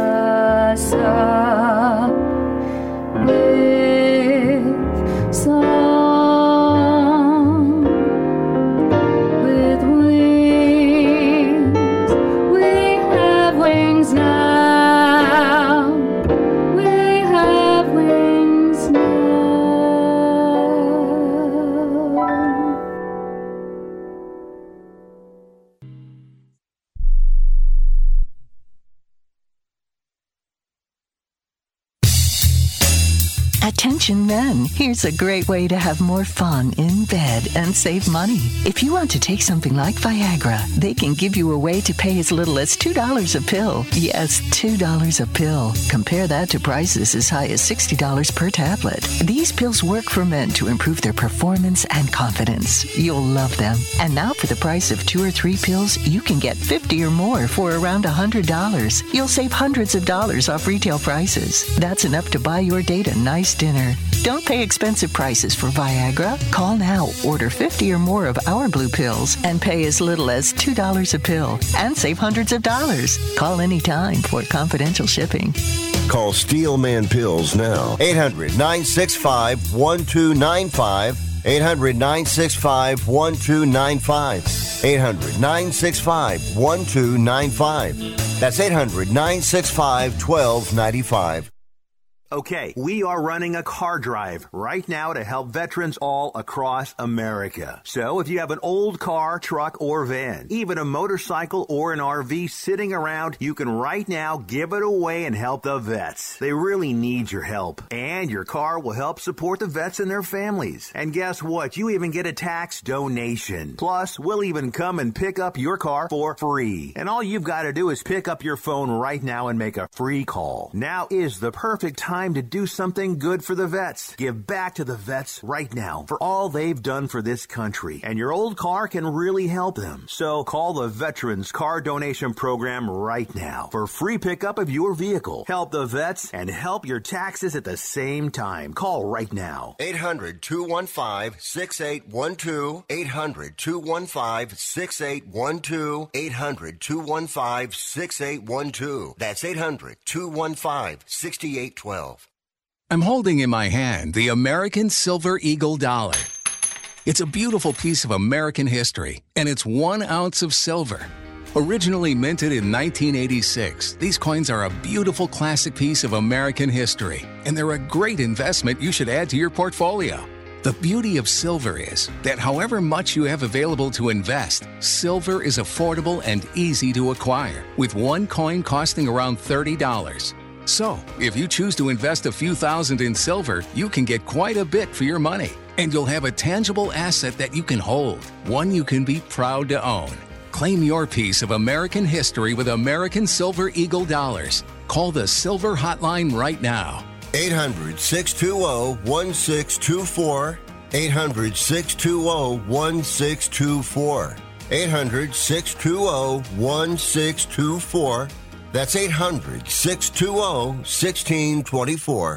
Attention men, here's a great way to have more fun in bed and save money. If you want to take something like Viagra, they can give you a way to pay as little as $2 a pill. Yes, $2 a pill. Compare that to prices as high as $60 per tablet. These pills work for men to improve their performance and confidence. You'll love them. And now for the price of 2 or 3 pills, you can get 50 or more for around $100. You'll save hundreds of dollars off retail prices. That's enough to buy your date a nice dinner. Don't pay expensive prices for Viagra. Call now, order 50 or more of our blue pills, and pay as little as $2 a pill and save hundreds of dollars. Call anytime for confidential shipping. Call Steelman Pills now. 800-965-1295. 800-965-1295. 800-965-1295. That's 800-965-1295. Okay, we are running a car drive right now to help veterans all across America. So if you have an old car, truck, or van, even a motorcycle or an RV sitting around, you can right now give it away and help the vets. They really need your help. And your car will help support the vets and their families. And guess what? You even get a tax donation. Plus, we'll even come and pick up your car for free. And all you've got to do is pick up your phone right now and make a free call. Now is the perfect time to do something good for the vets. Give back to the vets right now for all they've done for this country. And your old car can really help them. So call the Veterans Car Donation Program right now for free pickup of your vehicle. Help the vets and help your taxes at the same time. Call right now. 800-215-6812. 800-215-6812. 800-215-6812. That's 800-215-6812. I'm holding in my hand the American Silver Eagle dollar. It's a beautiful piece of American history, and it's 1 ounce of silver. Originally minted in 1986, these coins are a beautiful classic piece of American history, and they're a great investment you should add to your portfolio. The beauty of silver is that however much you have available to invest, silver is affordable and easy to acquire, with one coin costing around $30. So, if you choose to invest a few thousand in silver, you can get quite a bit for your money, and you'll have a tangible asset that you can hold, one you can be proud to own. Claim your piece of American history with American Silver Eagle dollars. Call the Silver Hotline right now. 800-620-1624. 800-620-1624. 800-620-1624. That's 800-620-1624.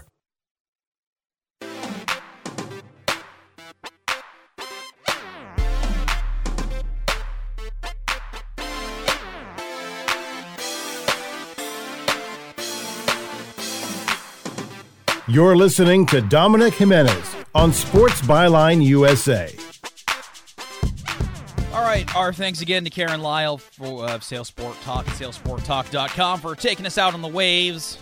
You're listening to Dominic Jimenez on Sports Byline USA. All right, our thanks again to Karen Lyle of Sales Sport Talk, salesporttalk.com, for taking us out on the waves.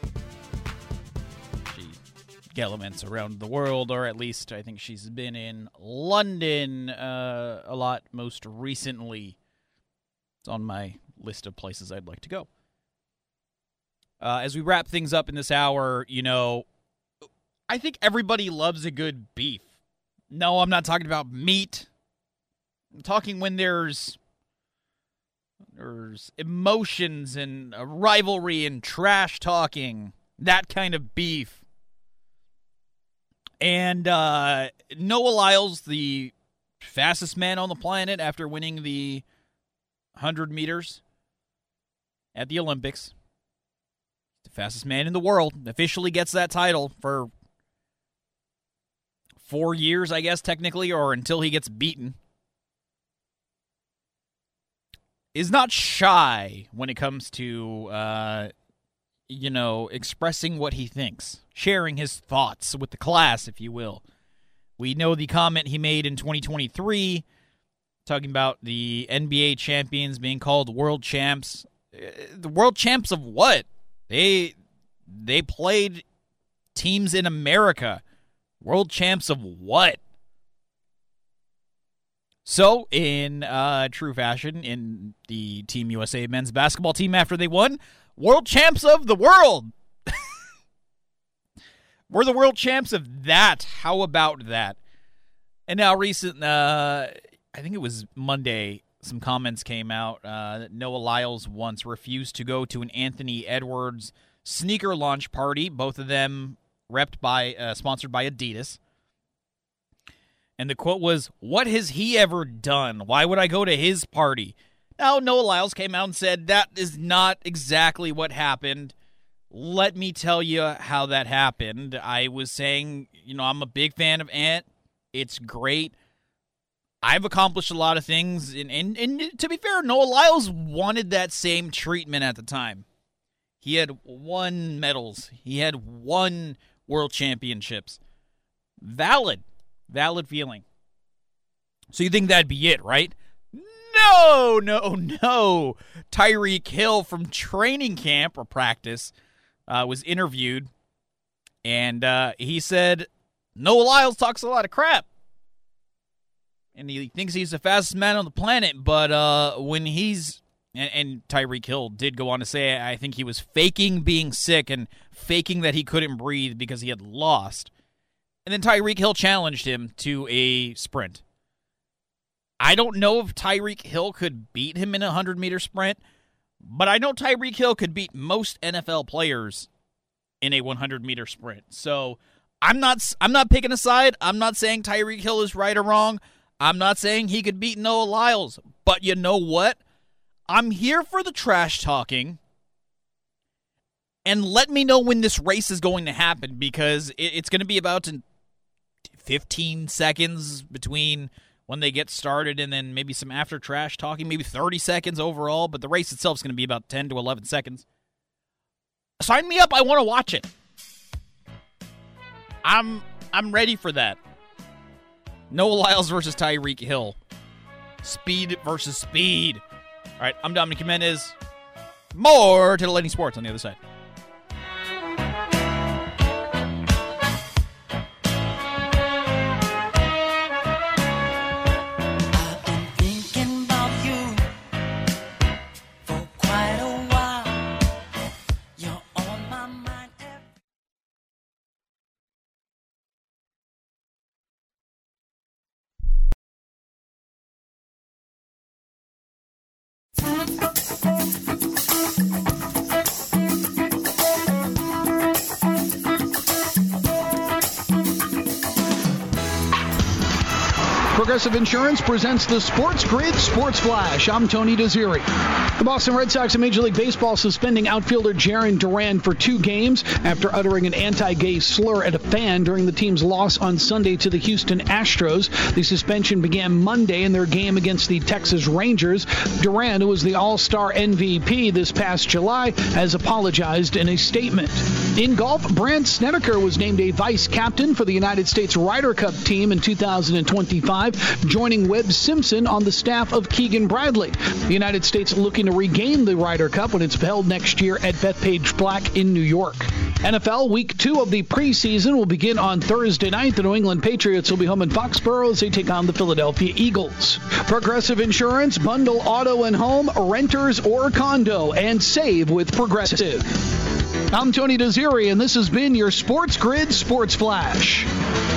She galliments around the world, or at least I think she's been in London a lot most recently. It's on my list of places I'd like to go. As we wrap things up in this hour, I think everybody loves a good beef. No, I'm not talking about meat. I'm talking when there's emotions and a rivalry and trash talking, that kind of beef. And Noah Lyles, the fastest man on the planet after winning the 100 meters at the Olympics, the fastest man in the world, officially gets that title for 4 years, I guess, technically, or until he gets beaten, is not shy when it comes to, expressing what he thinks, sharing his thoughts with the class, if you will. We know the comment he made in 2023, talking about the NBA champions being called world champs. The world champs of what? They played teams in America. World champs of what? So, in true fashion, in the Team USA men's basketball team after they won, world champs of the world. We're the world champs of that. How about that? And now I think it was Monday, some comments came out that Noah Lyles once refused to go to an Anthony Edwards sneaker launch party, both of them sponsored by Adidas. And the quote was, "What has he ever done? Why would I go to his party?" Now, Noah Lyles came out and said, that is not exactly what happened. Let me tell you how that happened. I was saying, I'm a big fan of Ant. It's great. I've accomplished a lot of things. And to be fair, Noah Lyles wanted that same treatment at the time. He had won medals. He had won world championships. Valid feeling. So you think that'd be it, right? No. Tyreek Hill from training camp or practice was interviewed, and he said Noah Lyles talks a lot of crap, and he thinks he's the fastest man on the planet, but when he's... And Tyreek Hill did go on to say, I think he was faking being sick and faking that he couldn't breathe because he had lost. And then Tyreek Hill challenged him to a sprint. I don't know if Tyreek Hill could beat him in a 100-meter sprint, but I know Tyreek Hill could beat most NFL players in a 100-meter sprint. So I'm not picking a side. I'm not saying Tyreek Hill is right or wrong. I'm not saying he could beat Noah Lyles. But you know what? I'm here for the trash talking, and let me know when this race is going to happen, because it's going to be about 15 seconds between when they get started and then maybe some after trash talking, maybe 30 seconds overall, but the race itself is going to be about 10 to 11 seconds. Sign me up. I want to watch it. I'm ready for that. Noah Lyles versus Tyreek Hill. Speed versus speed. All right, I'm Dominic Jimenez. More to the Lightning Sports on the other side. Progressive Insurance presents the Sports Grid Sports Flash. I'm Tony Desiri. The Boston Red Sox in Major League Baseball suspending outfielder Jarren Duran for 2 games after uttering an anti-gay slur at a fan during the team's loss on Sunday to the Houston Astros. The suspension began Monday in their game against the Texas Rangers. Duran, who was the All-Star MVP this past July, has apologized in a statement. In golf, Brandt Snedeker was named a vice captain for the United States Ryder Cup team in 2025, joining Webb Simpson on the staff of Keegan Bradley. The United States looking to regain the Ryder Cup when it's held next year at Bethpage Black in New York. NFL Week 2 of the preseason will begin on Thursday night. The New England Patriots will be home in Foxborough as they take on the Philadelphia Eagles. Progressive Insurance, bundle auto and home, renters or condo, and save with Progressive. I'm Tony Desiri, and this has been your Sports Grid Sports Flash.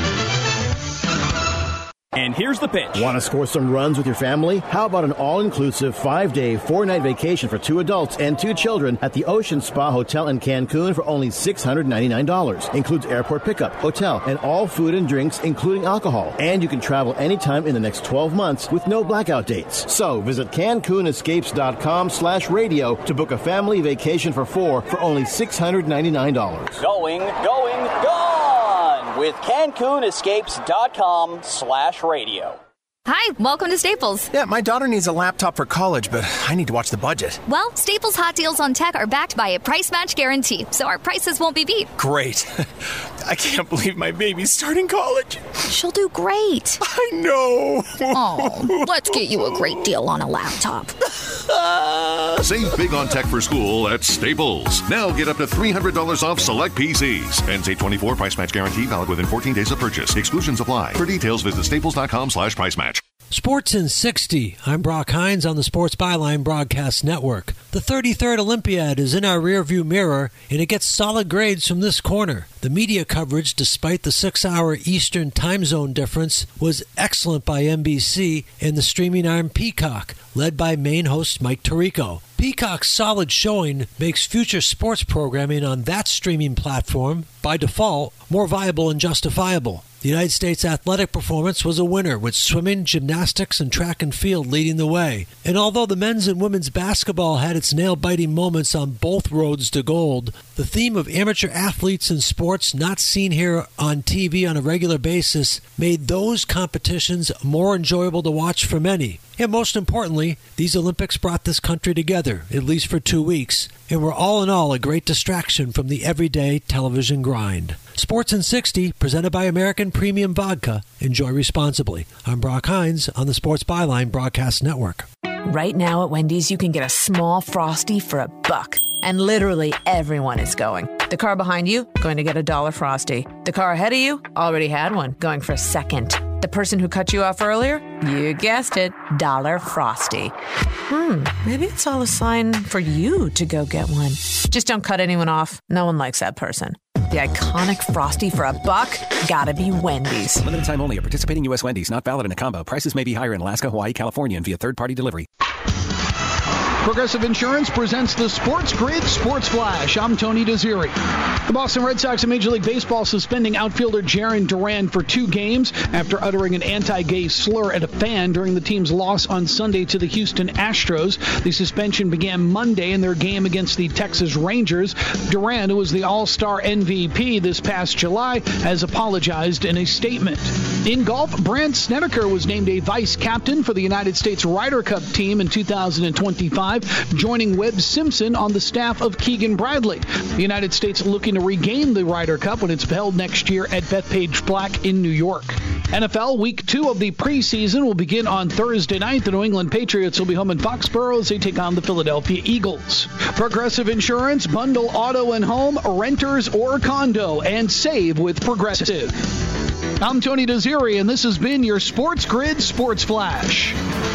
And here's the pitch. Want to score some runs with your family? How about an all-inclusive 5-day, 4-night vacation for 2 adults and 2 children at the Ocean Spa Hotel in Cancun for only $699. Includes airport pickup, hotel, and all food and drinks, including alcohol. And you can travel anytime in the next 12 months with no blackout dates. So visit CancunEscapes.com/radio to book a family vacation for 4 for only $699. Going. With CancunEscapes.com/radio. Hi, welcome to Staples. Yeah, my daughter needs a laptop for college, but I need to watch the budget. Well, Staples Hot Deals on Tech are backed by a price match guarantee, so our prices won't be beat. Great. I can't believe my baby's starting college. She'll do great. I know. Oh, let's get you a great deal on a laptop. Save big on tech for school at Staples. Now get up to $300 off select PCs. N-Say-24 price match guarantee valid within 14 days of purchase. Exclusions apply. For details, visit staples.com/price match. Sports in 60. I'm Brock Hines on the Sports Byline Broadcast Network. The 33rd Olympiad is in our rearview mirror, and it gets solid grades from this corner. The media coverage, despite the 6-hour Eastern time zone difference, was excellent by NBC and the streaming arm Peacock, led by main host Mike Tirico. Peacock's solid showing makes future sports programming on that streaming platform, by default, more viable and justifiable. The United States athletic performance was a winner, with swimming, gymnastics, and track and field leading the way. And although the men's and women's basketball had its nail-biting moments on both roads to gold, the theme of amateur athletes in sports not seen here on TV on a regular basis made those competitions more enjoyable to watch for many. And most importantly, these Olympics brought this country together, at least for 2 weeks, and were all in all a great distraction from the everyday television grind. Sports in 60, presented by American Premium Vodka. Enjoy responsibly. I'm Brock Hines on the Sports Byline Broadcast Network. Right now at Wendy's, you can get a small Frosty for $1. And literally everyone is going. The car behind you, going to get a $1 Frosty. The car ahead of you, already had one, going for a second. The person who cut you off earlier, you guessed it, $1 Frosty. Maybe it's all a sign for you to go get one. Just don't cut anyone off. No one likes that person. The iconic Frosty for $1, gotta be Wendy's. Limited time only at participating U.S. Wendy's. Not valid in a combo. Prices may be higher in Alaska, Hawaii, California, and via third-party delivery. Progressive Insurance presents the Sports Grid Sports Flash. I'm Tony Desiri. The Boston Red Sox in Major League Baseball suspending outfielder Jarren Duran for 2 games after uttering an anti-gay slur at a fan during the team's loss on Sunday to the Houston Astros. The suspension began Monday in their game against the Texas Rangers. Duran, who was the All-Star MVP this past July, has apologized in a statement. In golf, Brandt Snedeker was named a vice captain for the United States Ryder Cup team in 2025, joining Webb Simpson on the staff of Keegan Bradley. The United States looking to regain the Ryder Cup when it's held next year at Bethpage Black in New York. NFL Week 2 of the preseason will begin on Thursday night. The New England Patriots will be home in Foxborough as they take on the Philadelphia Eagles. Progressive Insurance, bundle auto and home, renters or condo, and save with Progressive. I'm Tony Desiri, and this has been your Sports Grid Sports Flash.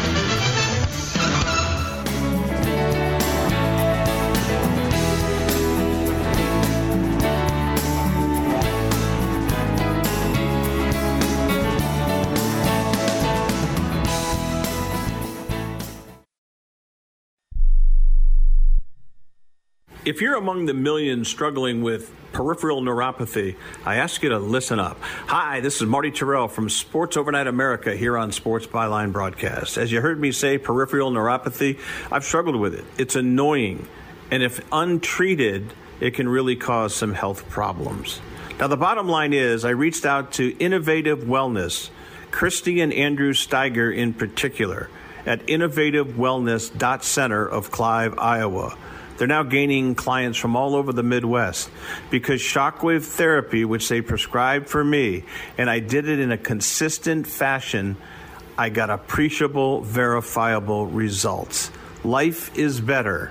If you're among the millions struggling with peripheral neuropathy, I ask you to listen up. Hi, this is Marty Terrell from Sports Overnight America here on Sports Byline Broadcast. As you heard me say, peripheral neuropathy, I've struggled with it. It's annoying, and if untreated, it can really cause some health problems. Now, the bottom line is I reached out to Innovative Wellness, Christy and Andrew Steiger in particular, at innovativewellness.center of Clive, Iowa. They're now gaining clients from all over the Midwest because shockwave therapy, which they prescribed for me, and I did it in a consistent fashion, I got appreciable, verifiable results. Life is better.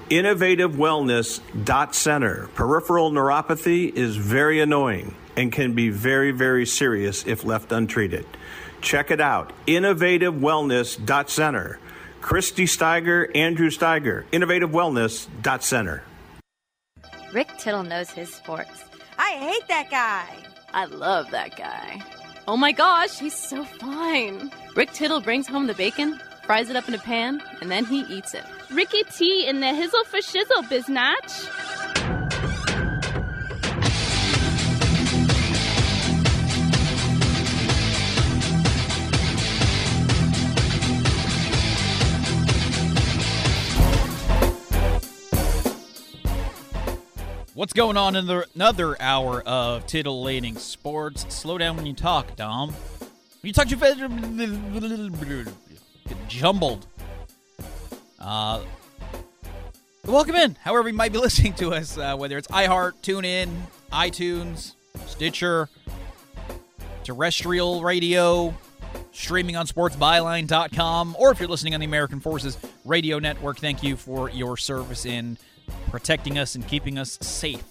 InnovativeWellness.center. Peripheral neuropathy is very annoying and can be very, very serious if left untreated. Check it out. InnovativeWellness.center. Christy Steiger, Andrew Steiger, InnovativeWellness.center. Rick Tittle knows his sports. I hate that guy. I love that guy. Oh my gosh, he's so fine. Rick Tittle brings home the bacon, fries it up in a pan, and then he eats it. Ricky T in the hizzle for shizzle, biznatch. What's going on in another hour of titillating sports? Slow down when you talk, Dom. When you talk too fast, get jumbled. Welcome in, however you might be listening to us, whether it's iHeart, TuneIn, iTunes, Stitcher, terrestrial radio, streaming on sportsbyline.com, or if you're listening on the American Forces Radio Network, thank you for your service in protecting us and keeping us safe.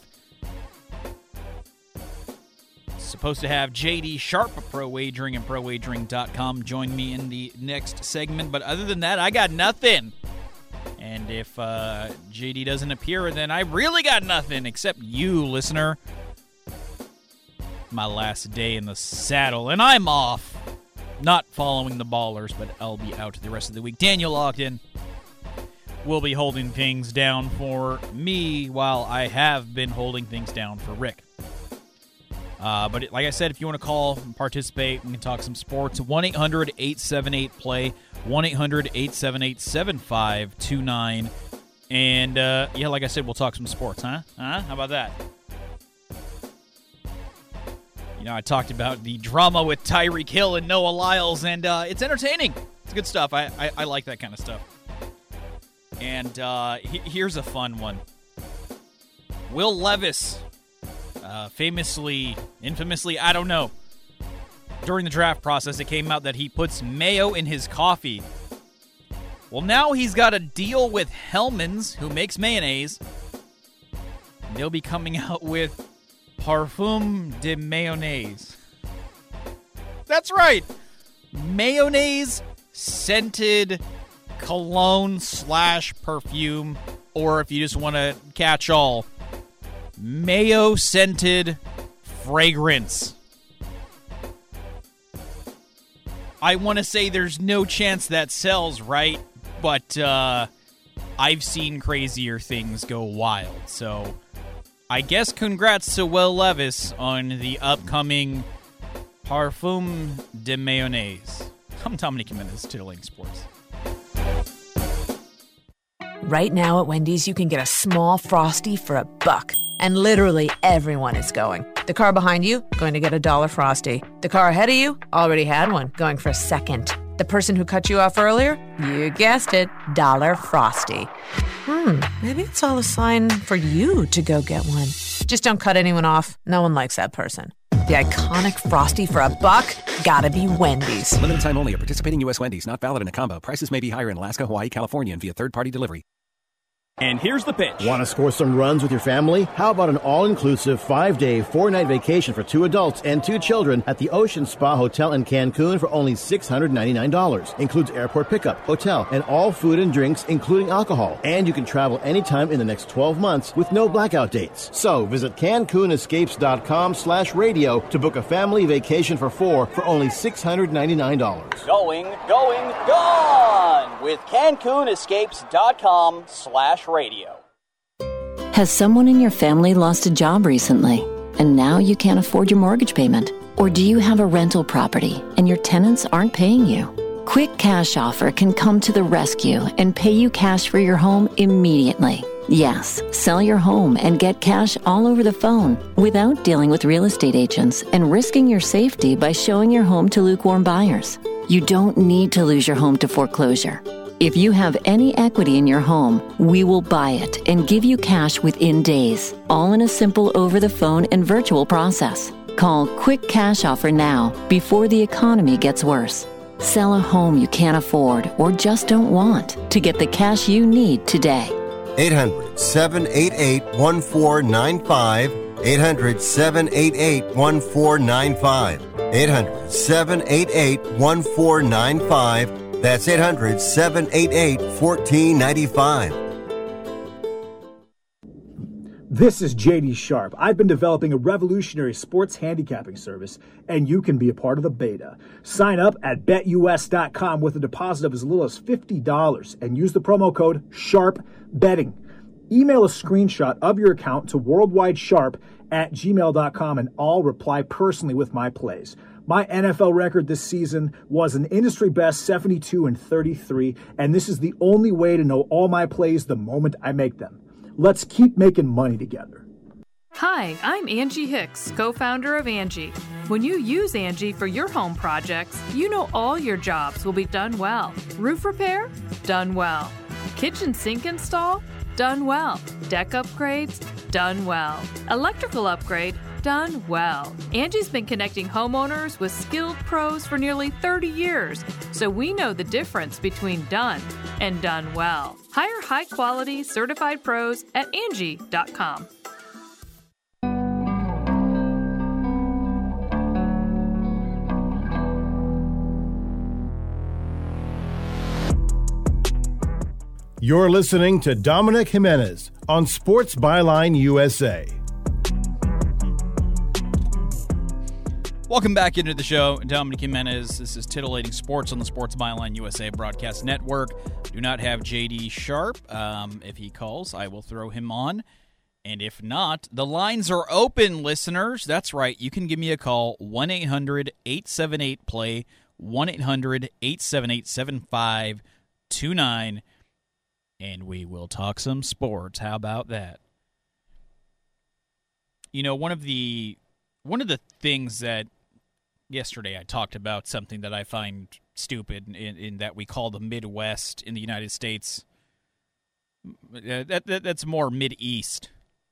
Supposed to have JD Sharp of Pro Wagering and ProWagering.com join me in the next segment, but other than that, I got nothing. And if JD doesn't appear, then I really got nothing except you, listener. My last day in the saddle, and I'm off. Not following the Ballers, but I'll be out the rest of the week. Daniel Ogden will be holding things down for me while I have been holding things down for Rick. But like I said, if you want to call and participate, we can talk some sports. 1-800-878-PLAY, 1-800-878-7529. And, yeah, like I said, we'll talk some sports, huh? How about that? You know, I talked about the drama with Tyreek Hill and Noah Lyles, and it's entertaining. It's good stuff. I like that kind of stuff. And here's a fun one. Will Levis, infamously, I don't know, during the draft process, it came out that he puts mayo in his coffee. Well, now he's got a deal with Hellmann's, who makes mayonnaise. They'll be coming out with Parfum de Mayonnaise. That's right. Mayonnaise scented cologne/perfume, or if you just want to catch all, mayo scented fragrance. I want to say there's no chance that sells, right? But I've seen crazier things go wild. So I guess congrats to Will Levis on the upcoming Parfum de Mayonnaise. I'm Dominic Jimenez, Titillating Sports. Right now at Wendy's, you can get a small Frosty for $1. And literally everyone is going. The car behind you, going to get a $1 Frosty. The car ahead of you, already had one, going for a second. The person who cut you off earlier, you guessed it, $1 Frosty. Maybe it's all a sign for you to go get one. Just don't cut anyone off. No one likes that person. The iconic Frosty for $1? Gotta be Wendy's. Limited time only at participating U.S. Wendy's. Not valid in a combo. Prices may be higher in Alaska, Hawaii, California, and via third-party delivery. And here's the pitch. Want to score some runs with your family? How about an all-inclusive 5-day, 4-night vacation for 2 adults and 2 children at the Ocean Spa Hotel in Cancun for only $699. Includes airport pickup, hotel, and all food and drinks, including alcohol. And you can travel anytime in the next 12 months with no blackout dates. So visit CancunEscapes.com/radio to book a family vacation for 4 for only $699. Going, gone with CancunEscapes.com/radio. Has someone in your family lost a job recently, and now you can't afford your mortgage payment? Or do you have a rental property and your tenants aren't paying you? Quick Cash Offer can come to the rescue and pay you cash for your home immediately. Yes, sell your home and get cash all over the phone without dealing with real estate agents and risking your safety by showing your home to lukewarm buyers. You don't need to lose your home to foreclosure. If you have any equity in your home, we will buy it and give you cash within days, all in a simple over-the-phone and virtual process. Call Quick Cash Offer now before the economy gets worse. Sell a home you can't afford or just don't want to get the cash you need today. 800-788-1495. 800-788-1495. 800-788-1495. That's 800-788-1495. This is JD Sharp. I've been developing a revolutionary sports handicapping service, and you can be a part of the beta. Sign up at BetUS.com with a deposit of as little as $50 and use the promo code SHARPBetting. Email a screenshot of your account to worldwidesharp@gmail.com, and I'll reply personally with my plays. My NFL record this season was an industry best 72-33, and this is the only way to know all my plays the moment I make them. Let's keep making money together. Hi, I'm Angie Hicks, co-founder of Angie. When you use Angie for your home projects, you know all your jobs will be done well. Roof repair? Done well. Kitchen sink install? Done well. Deck upgrades? Done well. Electrical upgrade? Done well. Angie's been connecting homeowners with skilled pros for nearly 30 years, so we know the difference between done and done well. Hire high-quality, certified pros at Angie.com. You're listening to Dominic Jimenez on Sports Byline USA. Welcome back into the show. Dominic Jimenez. This is Titillating Sports on the Sports Byline USA Broadcast Network. Do not have JD Sharp. If he calls, I will throw him on. And if not, the lines are open, listeners. That's right. You can give me a call, 1-800-878-PLAY, 1-800-878-7529, and we will talk some sports. How about that? You know, one of the things that yesterday I talked about something that I find stupid in that we call the Midwest in the United States. That's more Mid-East.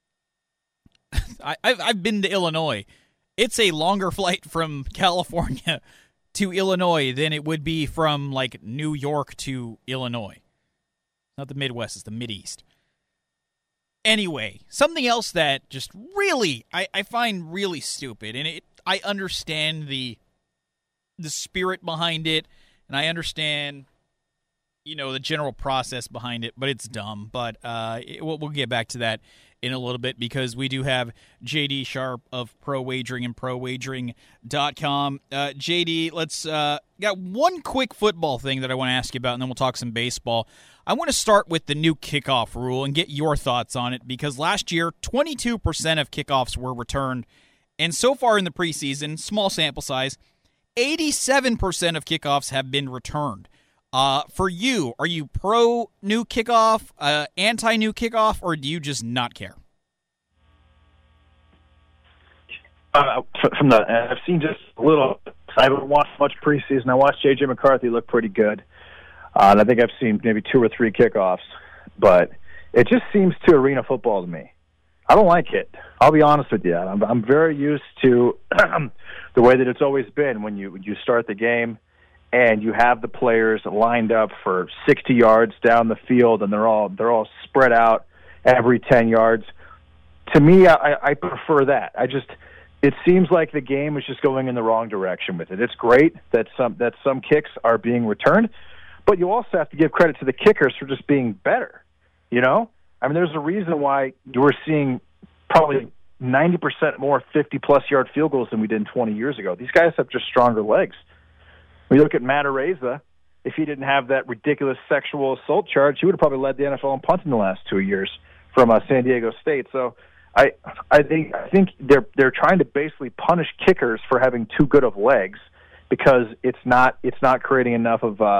I've been to Illinois. It's a longer flight from California to Illinois than it would be from, like, New York to Illinois. Not the Midwest, it's the Mid-East. Anyway, something else that just really, I find really stupid, and I understand the spirit behind it, and I understand, the general process behind it, but it's dumb. But we'll get back to that in a little bit, because we do have JD Sharp of Pro Wagering and ProWagering.com. JD, let's got one quick football thing that I want to ask you about, and then we'll talk some baseball. I want to start with the new kickoff rule and get your thoughts on it, because last year, 22% of kickoffs were returned, and so far in the preseason, small sample size, 87% of kickoffs have been returned. For you, are you pro new kickoff, anti new kickoff, or do you just not care? From I've seen just a little. I haven't watched much preseason. I watched J.J. McCarthy look pretty good. And I think I've seen maybe 2 or 3 kickoffs, but it just seems too arena football to me. I don't like it. I'll be honest with you. I'm very used to the way that it's always been when you start the game and you have the players lined up for 60 yards down the field, and they're all spread out every 10 yards. To me, I prefer that. It seems like the game is just going in the wrong direction with it. It's great that some kicks are being returned, but you also have to give credit to the kickers for just being better. You know? I mean, there's a reason why we're seeing probably 90% more 50-plus yard field goals than we did 20 years ago. These guys have just stronger legs. When you look at Matt Araiza, if he didn't have that ridiculous sexual assault charge, he would have probably led the NFL in punting the last 2 years from San Diego State. So I think they're trying to basically punish kickers for having too good of legs because it's not creating enough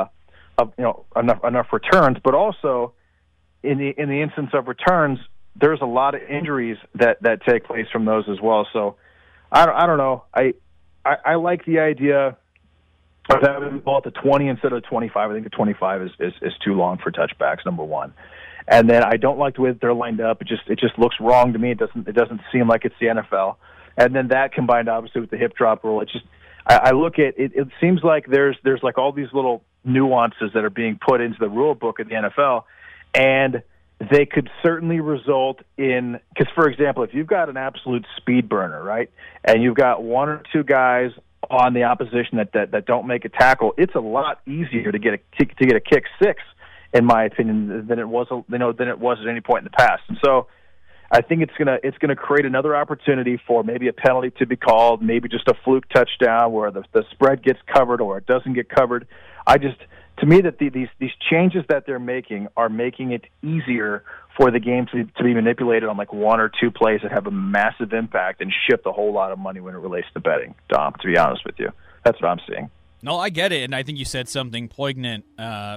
enough returns, but also in the instance of returns, there's a lot of injuries that take place from those as well. So I don't know. I like the idea of having the ball at the 20 instead of the 25. I think the 25 is too long for touchbacks, number one. And then I don't like the way that they're lined up. It just looks wrong to me. It doesn't seem like it's the NFL. And then that combined obviously with the hip drop rule, I look at it. It seems like there's like all these little nuances that are being put into the rule book of the NFL, and they could certainly result in, because for example, if you've got an absolute speed burner, right, and you've got one or two guys on the opposition that don't make a tackle, it's a lot easier to get a kick six, in my opinion, than it was at any point in the past. And so I think it's gonna create another opportunity for maybe a penalty to be called, maybe just a fluke touchdown where the spread gets covered or it doesn't get covered. To me, that these changes that they're making are making it easier for the game to be manipulated on like one or two plays that have a massive impact and shift a whole lot of money when it relates to betting, Dom, to be honest with you. That's what I'm seeing. No, I get it, and I think you said something poignant.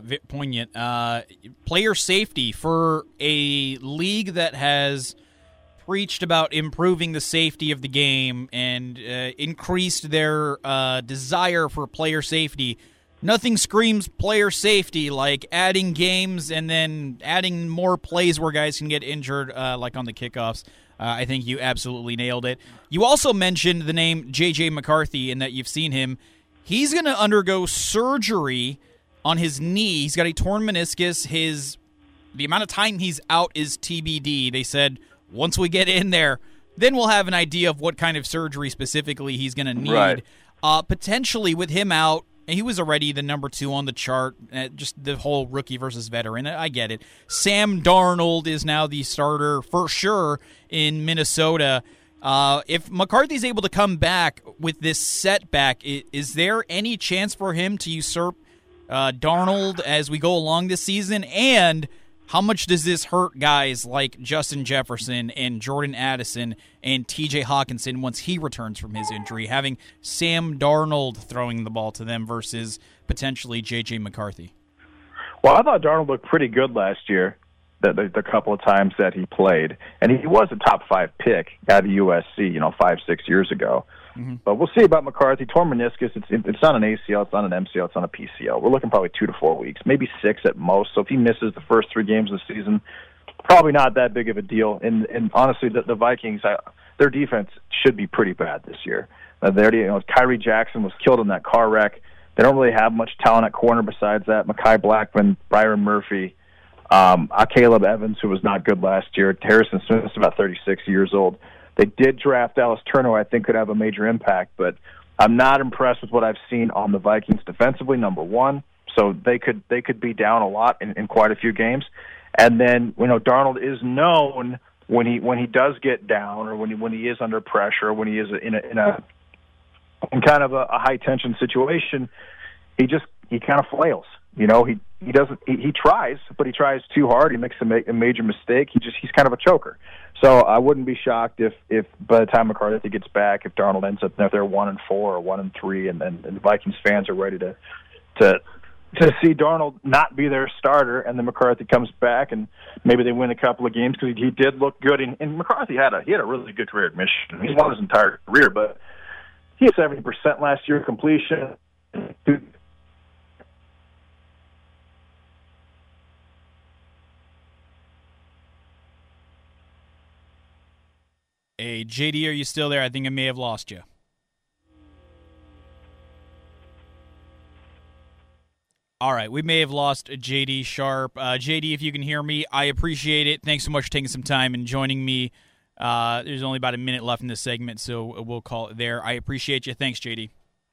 Player safety for a league that has preached about improving the safety of the game and increased their desire for player safety. Nothing screams player safety like adding games and then adding more plays where guys can get injured, like on the kickoffs. I think you absolutely nailed it. You also mentioned the name J.J. McCarthy and that you've seen him. He's going to undergo surgery on his knee. He's got a torn meniscus. The amount of time he's out is TBD. They said once we get in there, then we'll have an idea of what kind of surgery specifically he's going to need. Right. Potentially with him out, he was already the number 2 on the chart, just the whole rookie versus veteran. I get it. Sam Darnold is now the starter for sure in Minnesota. If McCarthy's able to come back with this setback, is there any chance for him to usurp Darnold as we go along this season? And how much does this hurt guys like Justin Jefferson and Jordan Addison and TJ Hawkinson once he returns from his injury, having Sam Darnold throwing the ball to them versus potentially J.J. McCarthy? Well, I thought Darnold looked pretty good last year, the couple of times that he played. And he was a top 5 pick out of USC, 5-6 years ago. Mm-hmm. But we'll see about McCarthy. Torn meniscus, it's not an ACL, it's not an MCL, it's on a PCL. We're looking probably 2 to 4 weeks, maybe 6 at most. So if he misses the first 3 games of the season, probably not that big of a deal. And honestly, the Vikings, their defense should be pretty bad this year. Kyrie Jackson was killed in that car wreck. They don't really have much talent at corner besides that. Mekhi Blackman, Byron Murphy, Caleb Evans, who was not good last year. Harrison Smith is about 36 years old. They did draft Dallas Turner, who I think could have a major impact, but I'm not impressed with what I've seen on the Vikings defensively, number one. So they could be down a lot in quite a few games. And then, Darnold is known when he does get down or when he is under pressure, when he is in kind of a high tension situation, he kind of flails. He tries, but he tries too hard. He makes a major mistake. He's kind of a choker. So I wouldn't be shocked if by the time McCarthy gets back, if Darnold ends up if they're 1-4 or 1-3, and the Vikings fans are ready to see Darnold not be their starter, and then McCarthy comes back and maybe they win a couple of games because he did look good. And McCarthy had a really good career at Michigan. He's won his entire career, but he had 70% last year completion. Hey, JD, are you still there? I think I may have lost you. All right, we may have lost JD Sharp. JD, if you can hear me, I appreciate it. Thanks so much for taking some time and joining me. There's only about a minute left in this segment, so we'll call it there. I appreciate you. Thanks, JD.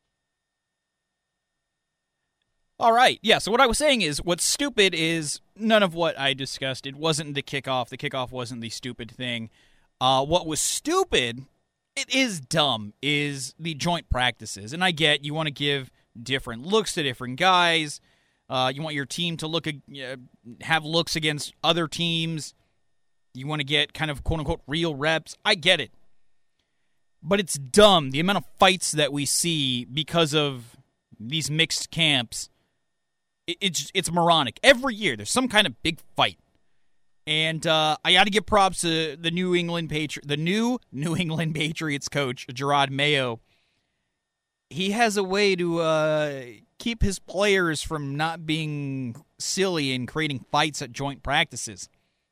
All right, yeah, so what I was saying is what's stupid is none of what I discussed. It wasn't the kickoff. The kickoff wasn't the stupid thing. What was stupid, it is dumb, is the joint practices. And I get you want to give different looks to different guys. You want your team to have looks against other teams. You want to get kind of quote-unquote real reps. I get it. But it's dumb. The amount of fights that we see because of these mixed camps, it's moronic. Every year there's some kind of big fight. And I got to give props to the new England Patriots coach, Gerard Mayo. He has a way to keep his players from not being silly and creating fights at joint practices.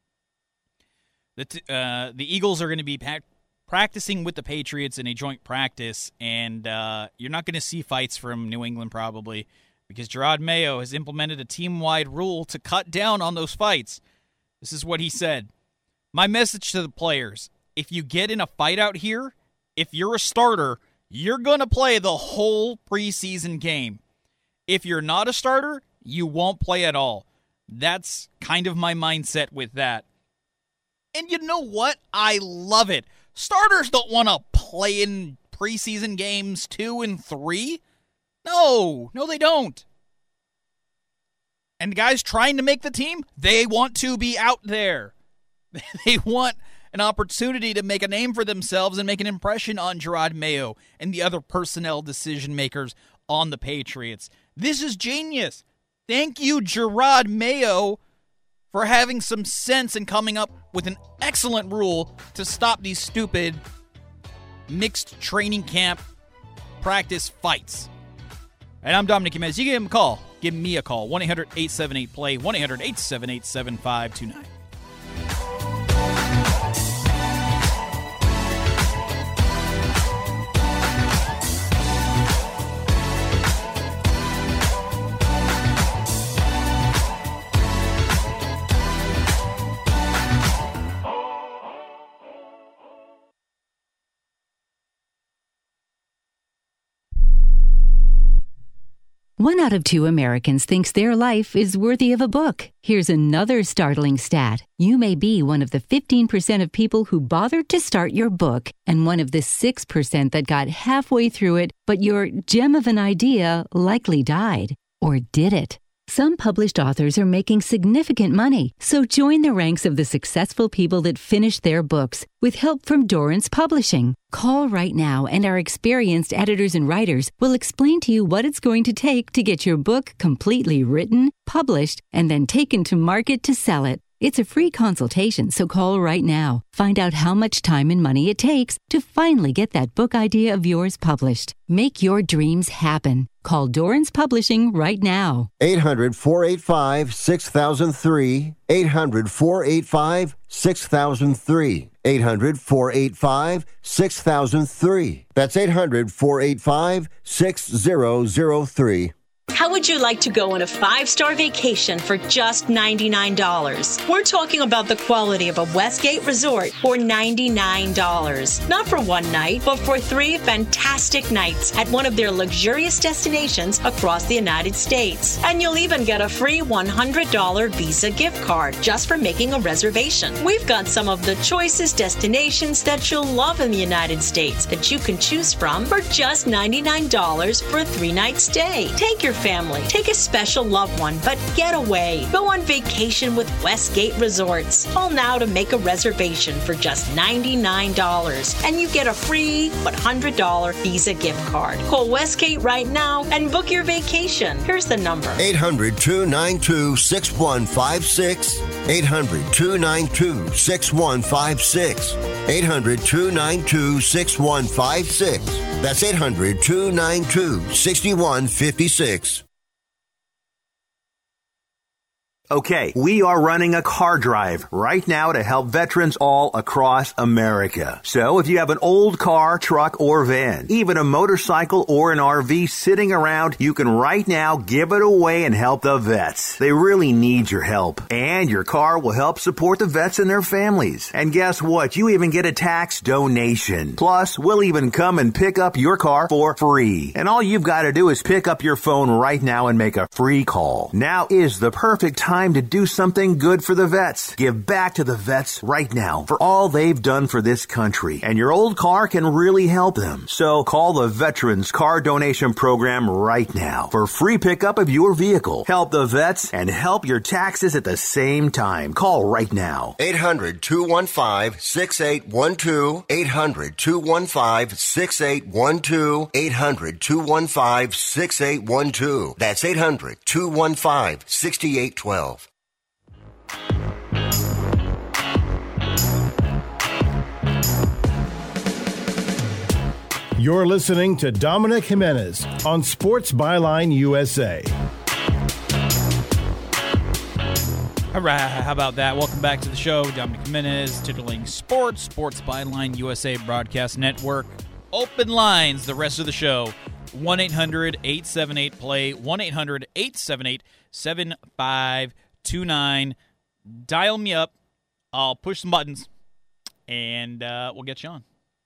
The Eagles are going to be practicing with the Patriots in a joint practice, and you're not going to see fights from New England probably because Gerard Mayo has implemented a team-wide rule to cut down on those fights. This is what he said. My message to the players, if you get in a fight out here, if you're a starter, you're going to play the whole preseason game. If you're not a starter, you won't play at all. That's kind of my mindset with that. And you know what? I love it. Starters don't want to play in preseason games 2 and 3. No, they don't. And the guys trying to make the team, they want to be out there. They want an opportunity to make a name for themselves and make an impression on Gerard Mayo and the other personnel decision makers on the Patriots. This is genius. Thank you, Gerard Mayo, for having some sense and coming up with an excellent rule to stop these stupid mixed training camp practice fights. And I'm Dominic Jimenez. You give him a call. Give me a call. 1-800-878-PLAY. 1-800-878-7529. One out of 2 Americans thinks their life is worthy of a book. Here's another startling stat. You may be one of the 15% of people who bothered to start your book and one of the 6% that got halfway through it, but your gem of an idea likely died. Or did it? Some published authors are making significant money, so join the ranks of the successful people that finish their books with help from Dorrance Publishing. Call right now and our experienced editors and writers will explain to you what it's going to take to get your book completely written, published, and then taken to market to sell it. It's a free consultation, so call right now. Find out how much time and money it takes to finally get that book idea of yours published. Make your dreams happen. Call Dorrance Publishing right now. 800-485-6003. 800-485-6003. 800-485-6003. That's 800-485-6003. How would you like to go on a 5-star vacation for just $99? We're talking about the quality of a Westgate resort for $99. Not for one night, but for 3 fantastic nights at one of their luxurious destinations across the United States. And you'll even get a free $100 Visa gift card just for making a reservation. We've got some of the choicest destinations that you'll love in the United States that you can choose from for just $99 for a 3-night stay. Take your family, take a special loved one, but get away. Go on vacation with Westgate Resorts. Call now to make a reservation for just $99, and you get a free $100 Visa gift card. Call Westgate right now and book your vacation. Here's the number. 800-292-6156. 800-292-6156. 800-292-6156. That's 800-292-6156. Okay, we are running a car drive right now to help veterans all across America. So if you have an old car, truck, or van, even a motorcycle or an RV sitting around, you can right now give it away and help the vets. They really need your help. And your car will help support the vets and their families. And guess what? You even get a tax donation. Plus, we'll even come and pick up your car for free. And all you've got to do is pick up your phone right now and make a free call. Now is the perfect time to do something good for the vets. Give back to the vets right now for all they've done for this country. And your old car can really help them. So call the Veterans Car Donation Program right now for free pickup of your vehicle. Help the vets and help your taxes at the same time. Call right now. 800-215-6812. 800-215-6812. 800-215-6812. That's 800-215-6812. You're listening to Dominic Jimenez on Sports Byline USA. All right, how about that? Welcome back to the show. Dominic Jimenez, titling Sports Byline USA Broadcast Network. Open lines, the rest of the show. 1-800-878-PLAY, 1-800-878-7529. Dial me up. I'll push some buttons, and we'll get you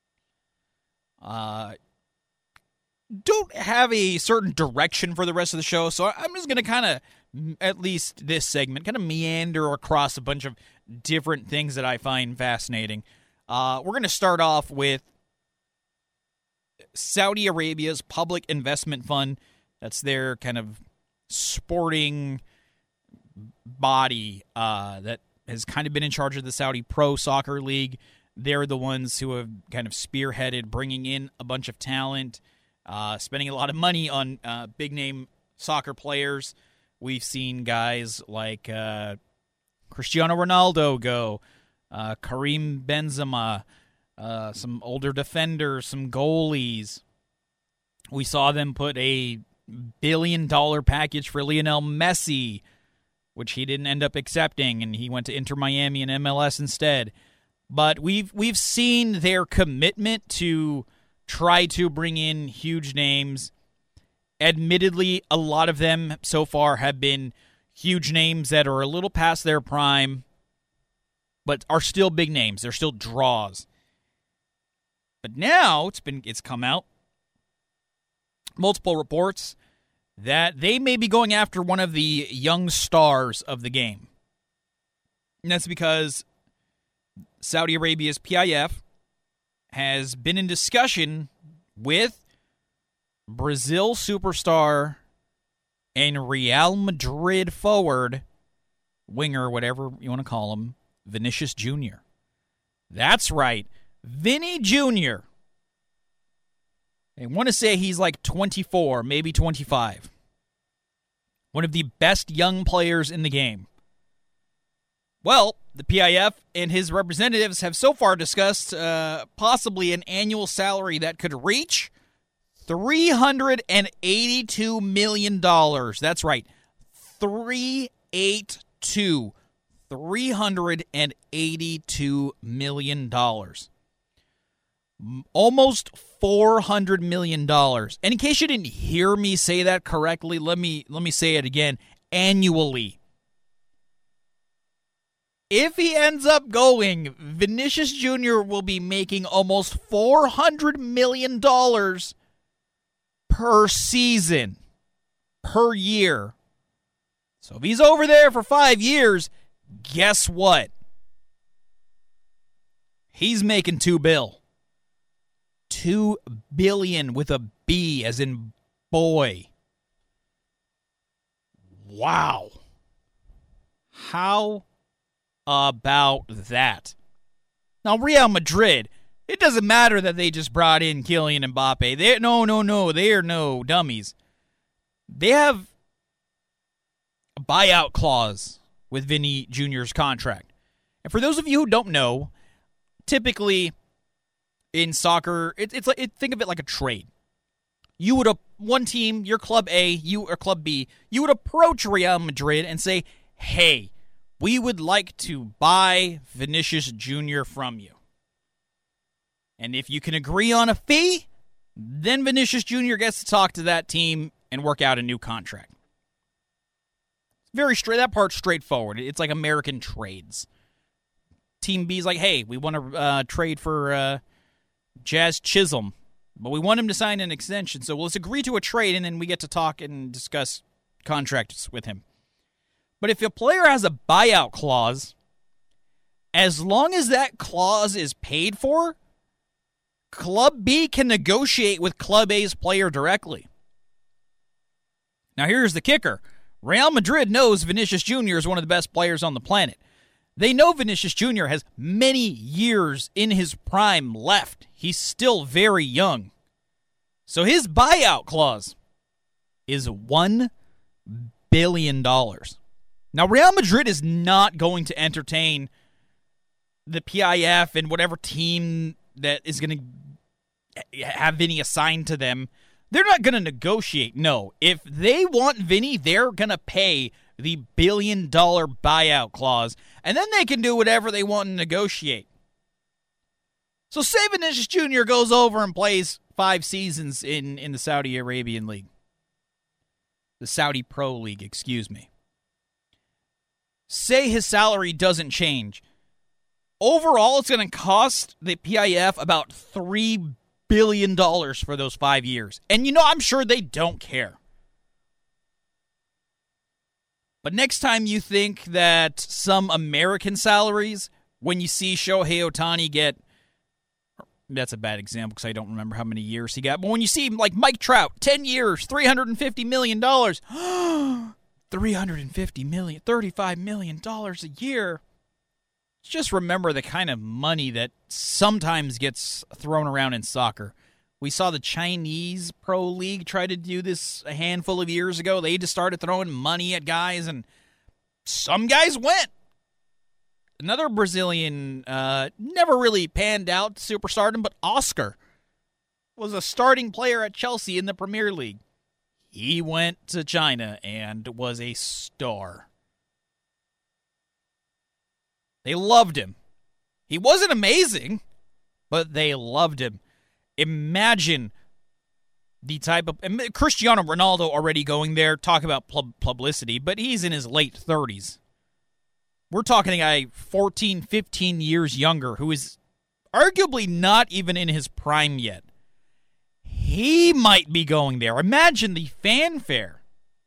on. Don't have a certain direction for the rest of the show, so I'm just going to kind of, at least this segment, kind of meander across a bunch of different things that I find fascinating. We're going to start off with Saudi Arabia's Public Investment Fund. That's their kind of sporting body that has kind of been in charge of the Saudi Pro Soccer League. They're the ones who have kind of spearheaded bringing in a bunch of talent, spending a lot of money on big-name soccer players. We've seen guys like Cristiano Ronaldo go, Karim Benzema, some older defenders, some goalies. We saw them put a $1 billion package for Lionel Messi, which he didn't end up accepting, and he went to Inter Miami and MLS instead. But we've seen their commitment to try to bring in huge names. Admittedly, a lot of them so far have been huge names that are a little past their prime, but are still big names. They're still draws. But now it's come out, multiple reports, that they may be going after one of the young stars of the game. And that's because Saudi Arabia's PIF has been in discussion with Brazil superstar and Real Madrid forward, winger, whatever you want to call him, Vinicius Jr. That's right, Vinny Jr. I want to say he's like 24, maybe 25. One of the best young players in the game. Well, the PIF and his representatives have so far discussed possibly an annual salary that could reach $382 million. That's right, $382 million. Almost $400 million. And in case you didn't hear me say that correctly, let me say it again. Annually. If he ends up going, Vinicius Jr. will be making almost $400 million per season, per year. So if he's over there for 5 years, guess what? He's making $2 billion. $2 billion with a B as in boy. Wow. How about that? Now, Real Madrid, it doesn't matter that they just brought in Kylian Mbappe. They are no dummies. They have a buyout clause with Vinny Jr.'s contract. And for those of you who don't know, typically in soccer, it's like, think of it like a trade. You would one team, your club A, you or club B, you would approach Real Madrid and say, hey, we would like to buy Vinicius Jr. from you. And if you can agree on a fee, then Vinicius Jr. gets to talk to that team and work out a new contract. Very straight. That part's straightforward. It's like American trades. Team B's like, hey, we want to trade for Jazz Chisholm, but we want him to sign an extension, so let's agree to a trade, and then we get to talk and discuss contracts with him. But if a player has a buyout clause, as long as that clause is paid for, Club B can negotiate with Club A's player directly. Now here's the kicker. Real Madrid knows Vinicius Jr. is one of the best players on the planet. They know Vinicius Jr. has many years in his prime left. He's still very young. So his buyout clause is $1 billion. Now, Real Madrid is not going to entertain the PIF and whatever team that is going to have Vinny assigned to them. They're not going to negotiate. No. If they want Vinny, they're going to pay the $1 billion buyout clause, and then they can do whatever they want and negotiate. So say Vinicius Jr. goes over and plays 5 seasons in the Saudi Arabian League. The Saudi Pro League, excuse me. Say his salary doesn't change. Overall, it's going to cost the PIF about $3 billion for those 5 years. And I'm sure they don't care. But next time you think that some American salaries, when you see Shohei Ohtani get, that's a bad example because I don't remember how many years he got, but when you see like Mike Trout, 10 years, $350 million, $350 million, $35 million a year, just remember the kind of money that sometimes gets thrown around in soccer. We saw the Chinese Pro League try to do this a handful of years ago. They just started throwing money at guys, and some guys went. Another Brazilian never really panned out superstardom, but Oscar was a starting player at Chelsea in the Premier League. He went to China and was a star. They loved him. He wasn't amazing, but they loved him. Imagine the type of... Cristiano Ronaldo already going there, talk about publicity, but he's in his late 30s. We're talking a guy 14, 15 years younger who is arguably not even in his prime yet. He might be going there. Imagine the fanfare.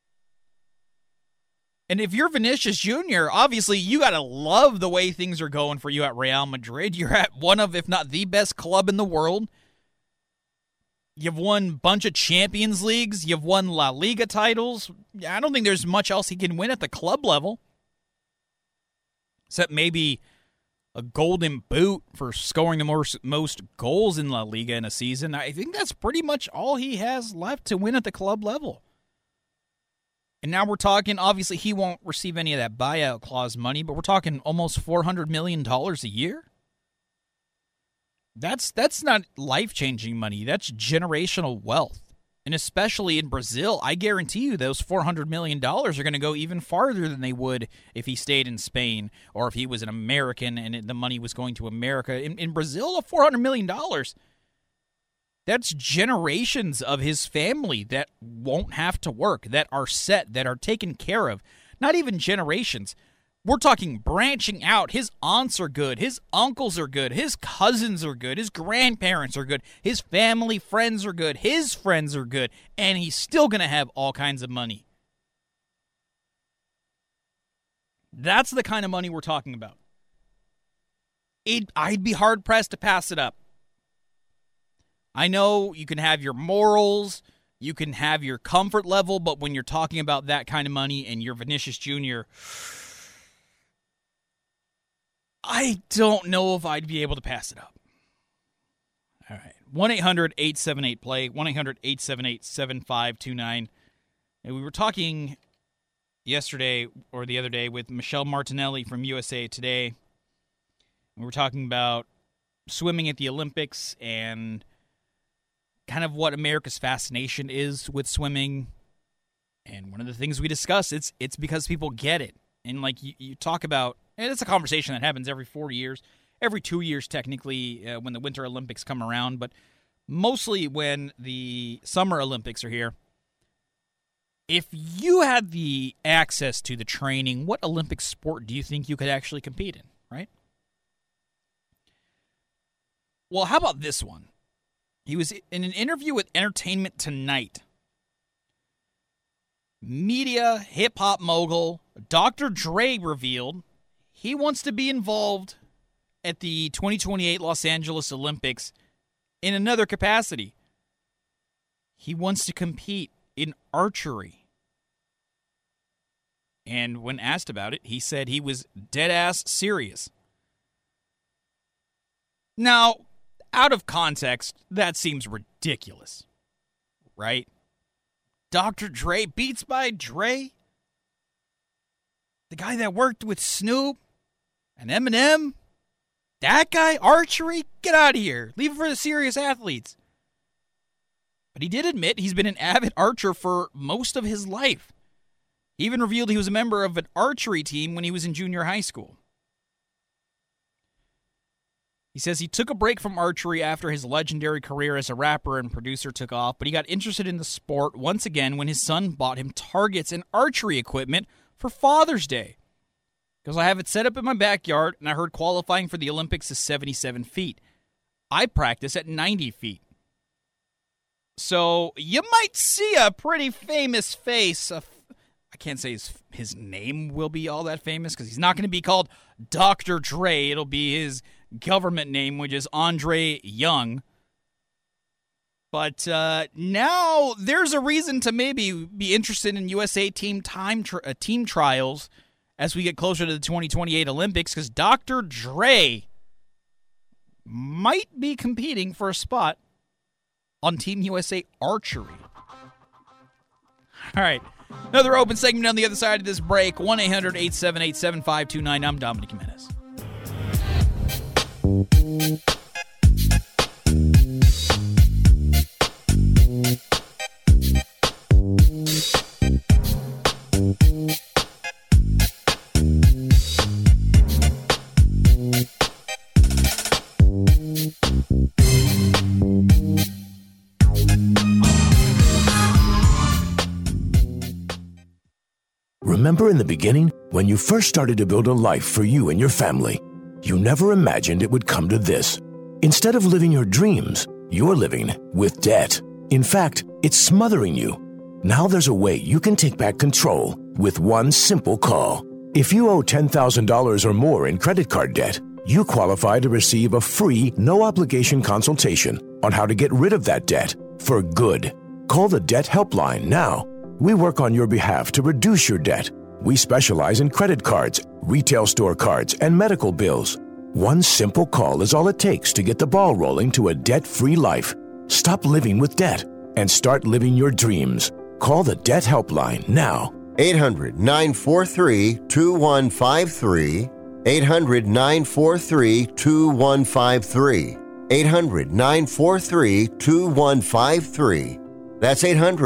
And if you're Vinicius Jr., obviously you got to love the way things are going for you at Real Madrid. You're at one of, if not the best club in the world. You've won a bunch of Champions Leagues. You've won La Liga titles. I don't think there's much else he can win at the club level. Except maybe a golden boot for scoring the most goals in La Liga in a season. I think that's pretty much all he has left to win at the club level. And now we're talking, obviously he won't receive any of that buyout clause money, but we're talking almost $400 million a year. That's not life-changing money. That's generational wealth. And especially in Brazil, I guarantee you those $400 million are going to go even farther than they would if he stayed in Spain or if he was an American and the money was going to America. In Brazil, the $400 million, that's generations of his family that won't have to work, that are set, that are taken care of. Not even generations. We're talking branching out. His aunts are good. His uncles are good. His cousins are good. His grandparents are good. His family friends are good. His friends are good. And he's still going to have all kinds of money. That's the kind of money we're talking about. I'd be hard-pressed to pass it up. I know you can have your morals, you can have your comfort level, but when you're talking about that kind of money and you're Vinicius Jr., I don't know if I'd be able to pass it up. All right. 1-800-878-PLAY, 1-800-878-7529. And we were talking yesterday or the other day with Michelle Martinelli from USA Today. We were talking about swimming at the Olympics and kind of what America's fascination is with swimming. And one of the things we discussed, it's because people get it. And like you talk about, and it's a conversation that happens every 4 years, every 2 years technically when the Winter Olympics come around, but mostly when the Summer Olympics are here. If you had the access to the training, what Olympic sport do you think you could actually compete in, right? Well, how about this one? He was in an interview with Entertainment Tonight. Media hip-hop mogul Dr. Dre revealed he wants to be involved at the 2028 Los Angeles Olympics in another capacity. He wants to compete in archery. And when asked about it, he said he was dead-ass serious. Now, out of context, that seems ridiculous, right? Dr. Dre, Beats by Dre? The guy that worked with Snoop and Eminem? That guy? Archery? Get out of here. Leave it for the serious athletes. But he did admit he's been an avid archer for most of his life. He even revealed he was a member of an archery team when he was in junior high school. He says he took a break from archery after his legendary career as a rapper and producer took off, but he got interested in the sport once again when his son bought him targets and archery equipment for Father's Day. Because I have it set up in my backyard, and I heard qualifying for the Olympics is 77 feet. I practice at 90 feet. So you might see a pretty famous face. I can't say his name will be all that famous because he's not going to be called Dr. Dre. It'll be his government name, which is Andre Young. But now there's a reason to maybe be interested in USA team trials as we get closer to the 2028 Olympics, because Dr. Dre might be competing for a spot on Team USA Archery. All right. Another open segment on the other side of this break. 1-800-878-7529. I'm Dominic Jimenez. Remember in the beginning, when you first started to build a life for you and your family, you never imagined it would come to this. Instead of living your dreams, you're living with debt. In fact, it's smothering you. Now there's a way you can take back control with one simple call. If you owe $10,000 or more in credit card debt, you qualify to receive a free, no-obligation consultation on how to get rid of that debt for good. Call the Debt Helpline now. We work on your behalf to reduce your debt. We specialize in credit cards, retail store cards, and medical bills. One simple call is all it takes to get the ball rolling to a debt-free life. Stop living with debt and start living your dreams. Call the Debt Helpline now. 800-943-2153. 800-943-2153. 800-943-2153. That's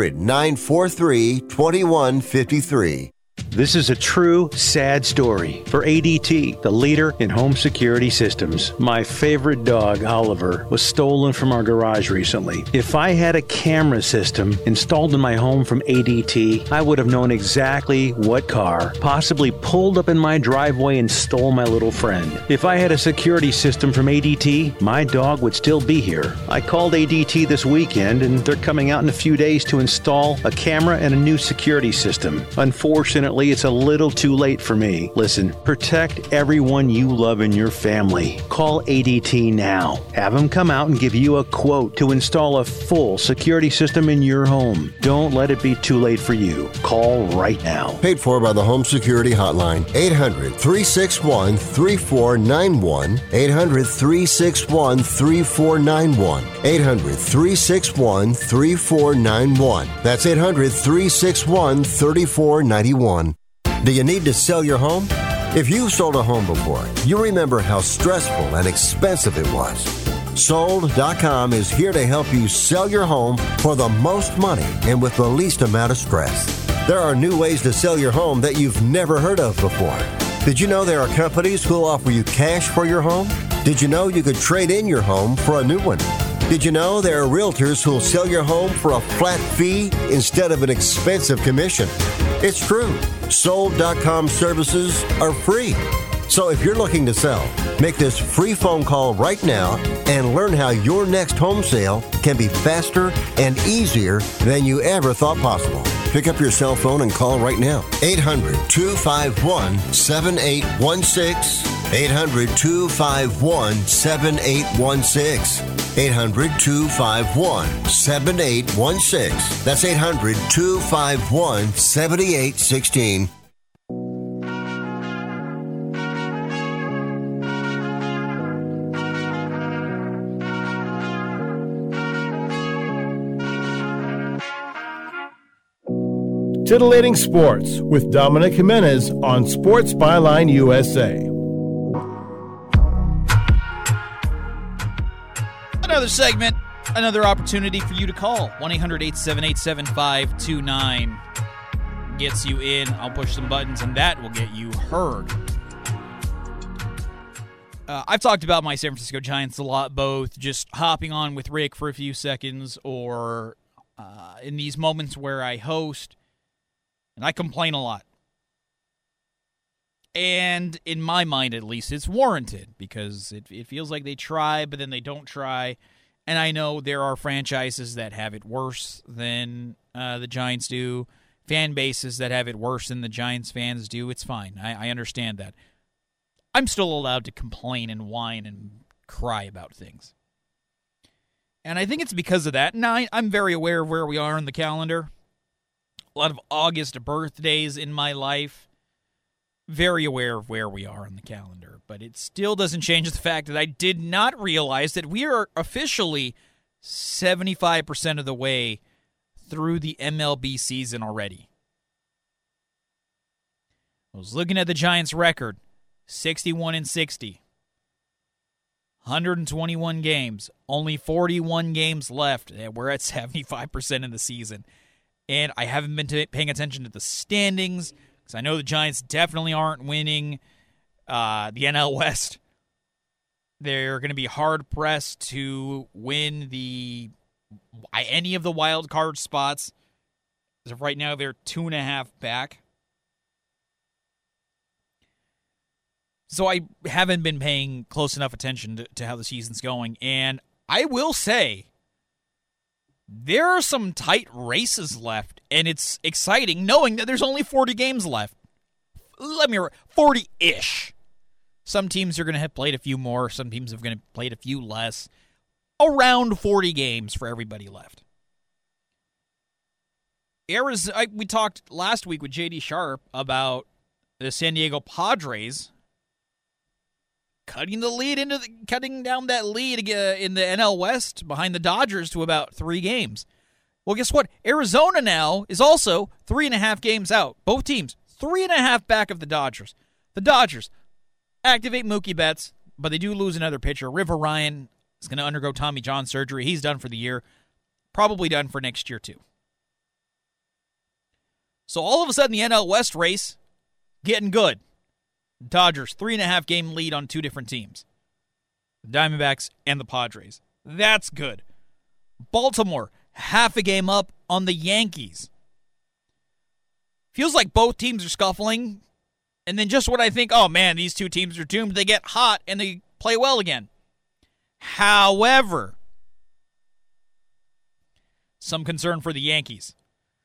800-943-2153. This is a true, sad story for ADT, the leader in home security systems. My favorite dog, Oliver, was stolen from our garage recently. If I had a camera system installed in my home from ADT, I would have known exactly what car possibly pulled up in my driveway and stole my little friend. If I had a security system from ADT, my dog would still be here. I called ADT this weekend, and they're coming out in a few days to install a camera and a new security system. Unfortunately, it's a little too late for me. Listen, protect everyone you love in your family. Call ADT now. Have them come out and give you a quote to install a full security system in your home. Don't let it be too late for you. Call right now. Paid for by the Home Security Hotline. 800-361-3491. 800-361-3491. 800-361-3491. That's 800-361-3491. Do you need to sell your home? If you've sold a home before, you remember how stressful and expensive it was. Sold.com is here to help you sell your home for the most money and with the least amount of stress. There are new ways to sell your home that you've never heard of before. Did you know there are companies who will offer you cash for your home? Did you know you could trade in your home for a new one? Did you know there are realtors who will sell your home for a flat fee instead of an expensive commission? It's true. Sold.com services are free. So if you're looking to sell, make this free phone call right now and learn how your next home sale can be faster and easier than you ever thought possible. Pick up your cell phone and call right now. 800-251-7816. 800-251-7816. 800-251-7816. That's 800-251-7816. Titillating Sports with Dominic Jimenez on Sports Byline USA. Another segment, another opportunity for you to call. 1-800-878-7529 gets you in. I'll push some buttons, and that will get you heard. I've talked about my San Francisco Giants a lot, both just hopping on with Rick for a few seconds or in these moments where I host. And I complain a lot. And in my mind, at least, it's warranted because it feels like they try, but then they don't try. And I know there are franchises that have it worse than the Giants do, fan bases that have it worse than the Giants fans do. It's fine. I understand that. I'm still allowed to complain and whine and cry about things. And I think it's because of that. And I'm very aware of where we are in the calendar. A lot of August birthdays in my life. Very aware of where we are on the calendar. But it still doesn't change the fact that I did not realize that we are officially 75% of the way through the MLB season already. I was looking at the Giants' record, 61-60. 121 games, only 41 games left. We're at 75% of the season. And I haven't been paying attention to the standings because I know the Giants definitely aren't winning the NL West. They're going to be hard-pressed to win any of the wild card spots. As of right now, they're 2.5 back. So I haven't been paying close enough attention to how the season's going. And I will say, there are some tight races left, and it's exciting knowing that there's only 40 games left. 40-ish. Some teams are going to have played a few more. Some teams are going to played a few less. Around 40 games for everybody left. We talked last week with J.D. Sharp about the San Diego Padres cutting down that lead in the NL West behind the Dodgers to about 3 games. Well, guess what? Arizona now is also 3.5 games out. Both teams, 3.5 back of the Dodgers. The Dodgers activate Mookie Betts, but they do lose another pitcher. River Ryan is going to undergo Tommy John surgery. He's done for the year. Probably done for next year, too. So all of a sudden, the NL West race getting good. Dodgers, 3.5 game lead on 2 different teams. The Diamondbacks and the Padres. That's good. Baltimore, half a game up on the Yankees. Feels like both teams are scuffling. And then just when I think, oh man, these 2 teams are doomed, they get hot and they play well again. However, some concern for the Yankees.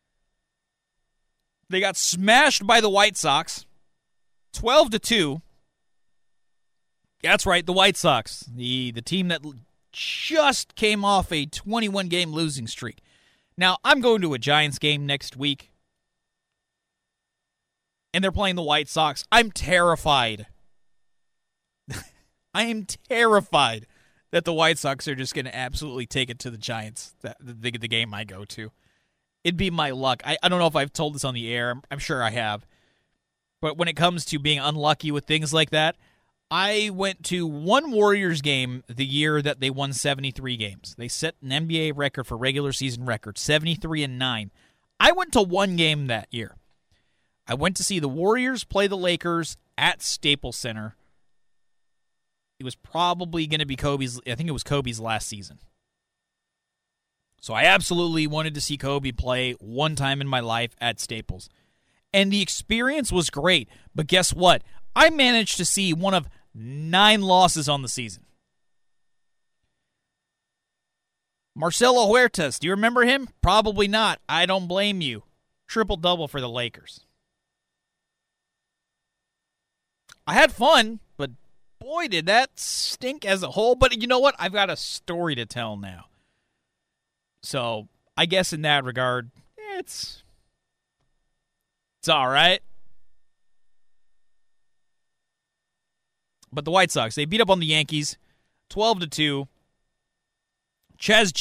They got smashed by the White Sox. 12-2. That's right, the White Sox, the team that just came off a 21-game losing streak. Now, I'm going to a Giants game next week, and they're playing the White Sox. I'm terrified. I am terrified that the White Sox are just going to absolutely take it to the Giants, the game I go to. It'd be my luck. I don't know if I've told this on the air. I'm sure I have. But when it comes to being unlucky with things like that, I went to one Warriors game the year that they won 73 games. They set an NBA record for regular season record, 73-9. I went to one game that year. I went to see the Warriors play the Lakers at Staples Center. It was probably going to be Kobe's last season. So I absolutely wanted to see Kobe play one time in my life at Staples. And the experience was great. But guess what? I managed to see one of 9 losses on the season. Marcelo Huertas, do you remember him? Probably not. I don't blame you. Triple-double for the Lakers. I had fun, but boy, did that stink as a whole. But you know what? I've got a story to tell now. So I guess in that regard, it's all right. But the White Sox, they beat up on the Yankees 12-2. Jazz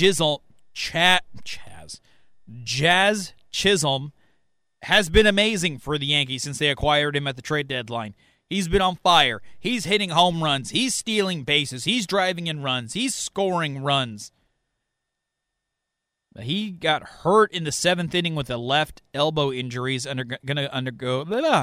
Chisholm has been amazing for the Yankees since they acquired him at the trade deadline. He's been on fire. He's hitting home runs. He's stealing bases. He's driving in runs. He's scoring runs. He got hurt in the 7th inning with a left elbow injury. He's going to undergo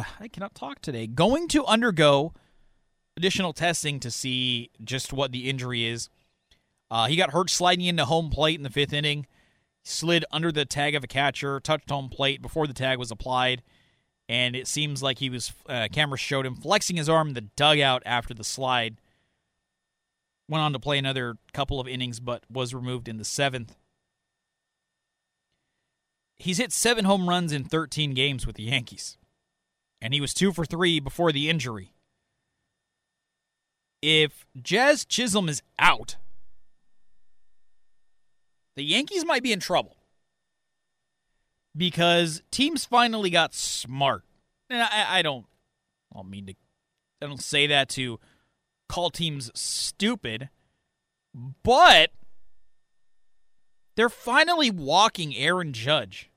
additional testing to see just what the injury is. He got hurt sliding into home plate in the 5th inning. Slid under the tag of a catcher, touched home plate before the tag was applied, and it seems like he was. Cameras showed him flexing his arm in the dugout after the slide. Went on to play another couple of innings, but was removed in the 7th. He's hit 7 home runs in 13 games with the Yankees, and he was 2 for 3 before the injury. If Jazz Chisholm is out, the Yankees might be in trouble because teams finally got smart. And I don't say that to call teams stupid, but they're finally walking Aaron Judge.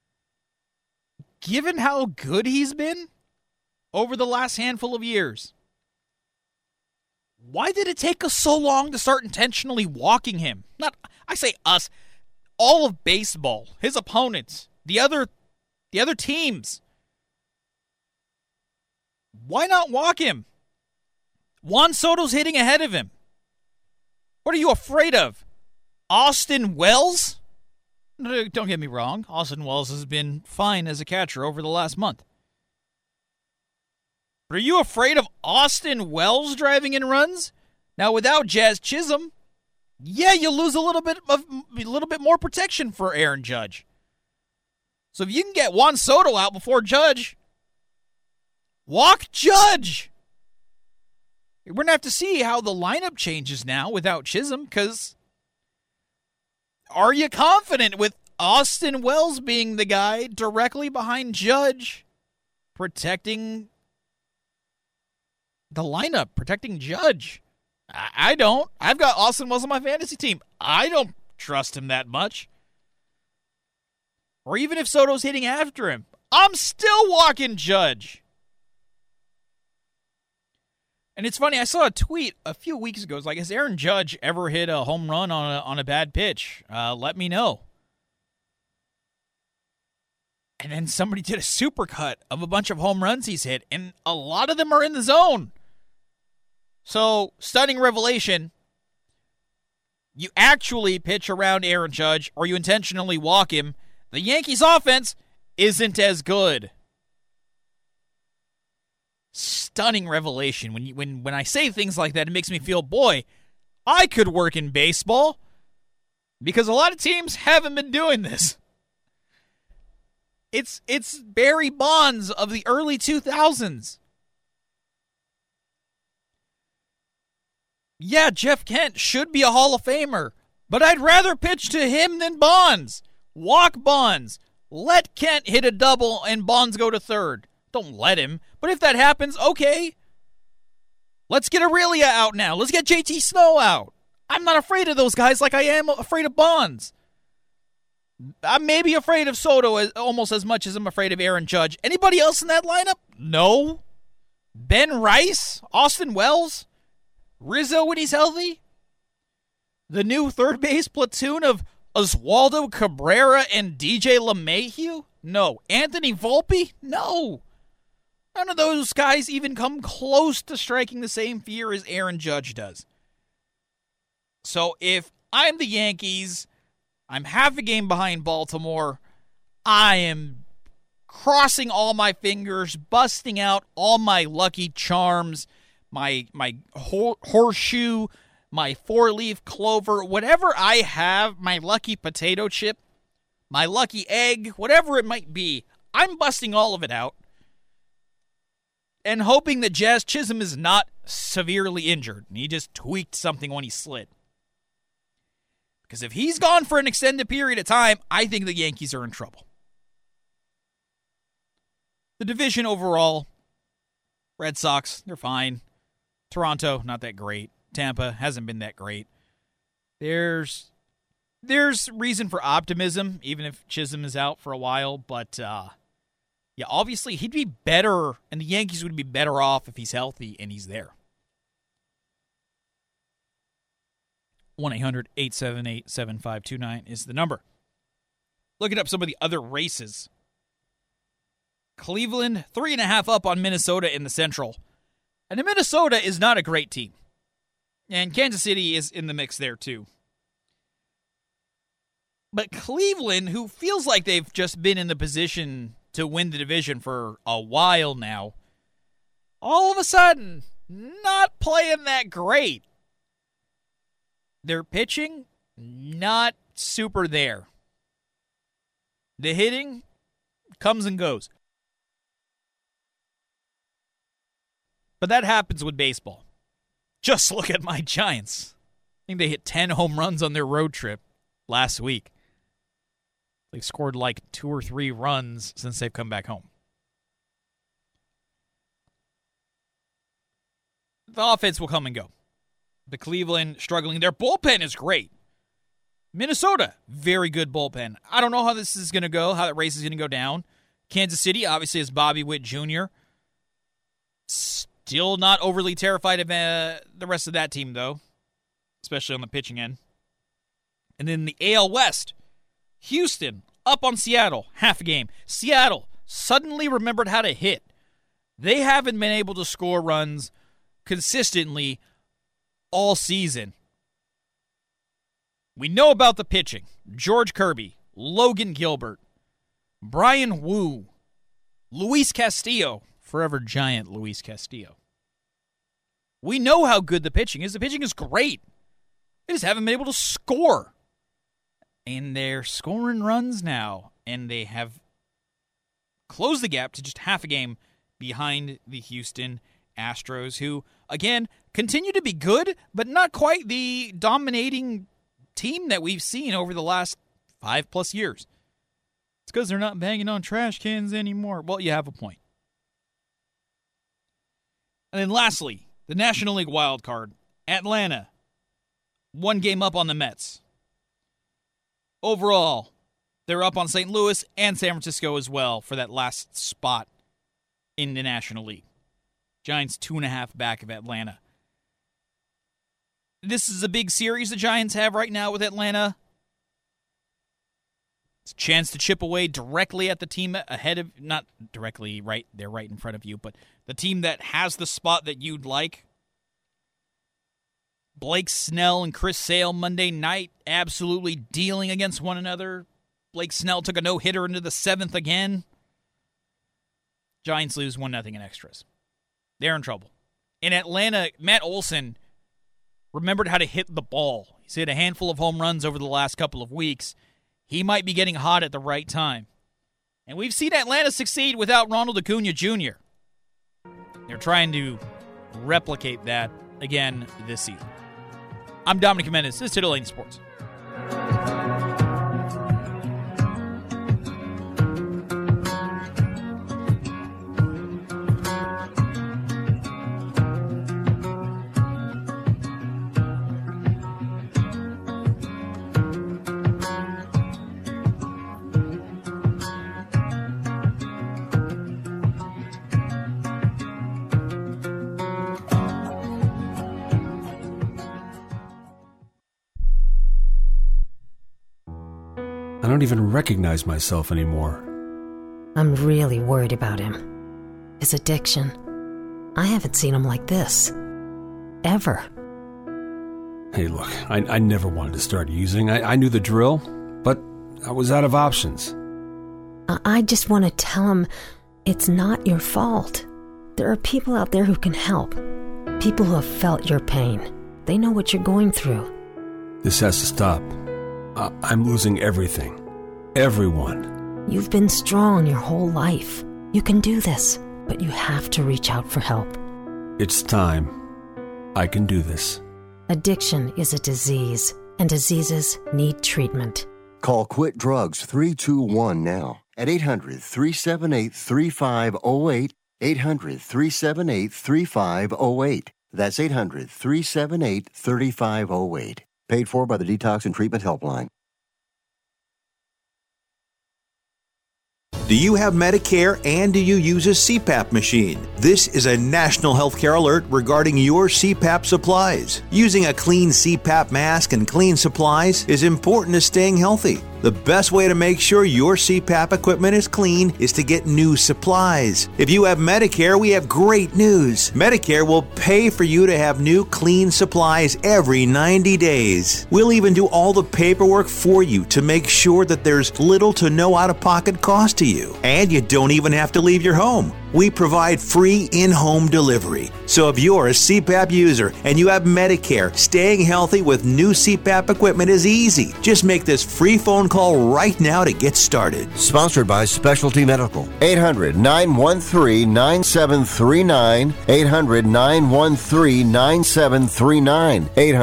Given how good he's been over the last handful of years, why did it take us so long to start intentionally walking him? I say us, all of baseball, his opponents, the other teams. Why not walk him? Juan Soto's hitting ahead of him. What are you afraid of? Austin Wells? Don't get me wrong. Austin Wells has been fine as a catcher over the last month. But are you afraid of Austin Wells driving in runs? Now, without Jazz Chisholm, yeah, you lose a little bit more protection for Aaron Judge. So if you can get Juan Soto out before Judge, walk Judge. We're going to have to see how the lineup changes now without Chisholm, because are you confident with Austin Wells being the guy directly behind Judge, protecting the lineup, protecting Judge? I don't. I've got Austin Wells on my fantasy team. I don't trust him that much. Or even if Soto's hitting after him, I'm still walking Judge. And it's funny, I saw a tweet a few weeks ago. It's like, has Aaron Judge ever hit a home run on a bad pitch? Let me know. And then somebody did a supercut of a bunch of home runs he's hit, and a lot of them are in the zone. So, stunning revelation. You actually pitch around Aaron Judge, or you intentionally walk him. The Yankees' offense isn't as good. Stunning revelation. When I say things like that, it makes me feel, boy, I could work in baseball, because a lot of teams haven't been doing this. It's Barry Bonds of the early 2000s. Yeah, Jeff Kent should be a Hall of Famer, but I'd rather pitch to him than Bonds. Walk Bonds. Let Kent hit a double and Bonds go to third. Don't let him. But if that happens, okay. Let's get Aurelia out now. Let's get JT Snow out. I'm not afraid of those guys like I am afraid of Bonds. I'm maybe afraid of Soto almost as much as I'm afraid of Aaron Judge. Anybody else in that lineup? No. Ben Rice? Austin Wells? Rizzo when he's healthy? The new third base platoon of Oswaldo Cabrera and DJ LeMahieu? No. Anthony Volpe? No. None of those guys even come close to striking the same fear as Aaron Judge does. So if I'm the Yankees, I'm half a game behind Baltimore, I am crossing all my fingers, busting out all my lucky charms, my horseshoe, my four-leaf clover, whatever I have, my lucky potato chip, my lucky egg, whatever it might be, I'm busting all of it out and hoping that Jazz Chisholm is not severely injured and he just tweaked something when he slid. Because if he's gone for an extended period of time, I think the Yankees are in trouble. The division overall, Red Sox, they're fine. Toronto, not that great. Tampa hasn't been that great. There's reason for optimism, even if Chisholm is out for a while. But, yeah, obviously he'd be better, and the Yankees would be better off if he's healthy and he's there. 1-800-878-7529 is the number. Looking up some of the other races. Cleveland, 3.5 up on Minnesota in the Central. And Minnesota is not a great team. And Kansas City is in the mix there, too. But Cleveland, who feels like they've just been in the position to win the division for a while now, all of a sudden, not playing that great. Their pitching, not super there. The hitting comes and goes. But that happens with baseball. Just look at my Giants. I think they hit 10 home runs on their road trip last week. They've scored like 2 or 3 runs since they've come back home. The offense will come and go. The Cleveland struggling. Their bullpen is great. Minnesota, very good bullpen. I don't know how this is going to go, how that race is going to go down. Kansas City, obviously, is Bobby Witt Jr. Still not overly terrified of the rest of that team, though, especially on the pitching end. And then the AL West, Houston, up on Seattle, half a game. Seattle suddenly remembered how to hit. They haven't been able to score runs consistently all season. We know about the pitching. George Kirby, Logan Gilbert, Brian Wu, Luis Castillo, forever Giant Luis Castillo. We know how good the pitching is. The pitching is great. They just haven't been able to score. And they're scoring runs now. And they have closed the gap to just half a game behind the Houston Astros, who, again, continue to be good, but not quite the dominating team that we've seen over the last 5+ years. It's because they're not banging on trash cans anymore. Well, you have a point. And then lastly, the National League wild card, Atlanta, 1 game up on the Mets. Overall, they're up on St. Louis and San Francisco as well for that last spot in the National League. Giants 2.5 back of Atlanta. This is a big series the Giants have right now with Atlanta. It's a chance to chip away directly at the team ahead of, not directly right, they're right in front of you, but the team that has the spot that you'd like. Blake Snell and Chris Sale Monday night absolutely dealing against one another. Blake Snell took a no-hitter into the 7th again. Giants lose 1-0 in extras. They're in trouble. In Atlanta, Matt Olson remembered how to hit the ball. He's hit a handful of home runs over the last couple of weeks. He might be getting hot at the right time. And we've seen Atlanta succeed without Ronald Acuna Jr. They're trying to replicate that again this season. I'm Dominic Jimenez. This is Tittle Lane Sports. I don't even recognize myself anymore. I'm really worried about him. His addiction. I haven't seen him like this. Ever. Hey, look, I never wanted to start using. I knew the drill, but I was out of options. I just want to tell him it's not your fault. There are people out there who can help. People who have felt your pain. They know what you're going through. This has to stop. I'm losing everything. Everyone. You've been strong your whole life. You can do this, but you have to reach out for help. It's time. I can do this. Addiction is a disease, and diseases need treatment. Call Quit Drugs 321 now at 800-378-3508, 800-378-3508. That's 800-378-3508. Paid for by the Detox and Treatment Helpline. Do you have Medicare and do you use a CPAP machine? This is a national healthcare alert regarding your CPAP supplies. Using a clean CPAP mask and clean supplies is important to staying healthy. The best way to make sure your CPAP equipment is clean is to get new supplies. If you have Medicare, we have great news. Medicare will pay for you to have new clean supplies every 90 days. We'll even do all the paperwork for you to make sure that there's little to no out-of-pocket cost to you. And you don't even have to leave your home. We provide free in-home delivery. So if you're a CPAP user and you have Medicare, staying healthy with new CPAP equipment is easy. Just make this free phone call right now to get started. Sponsored by Specialty Medical. 800-913-9739. 800-913-9739.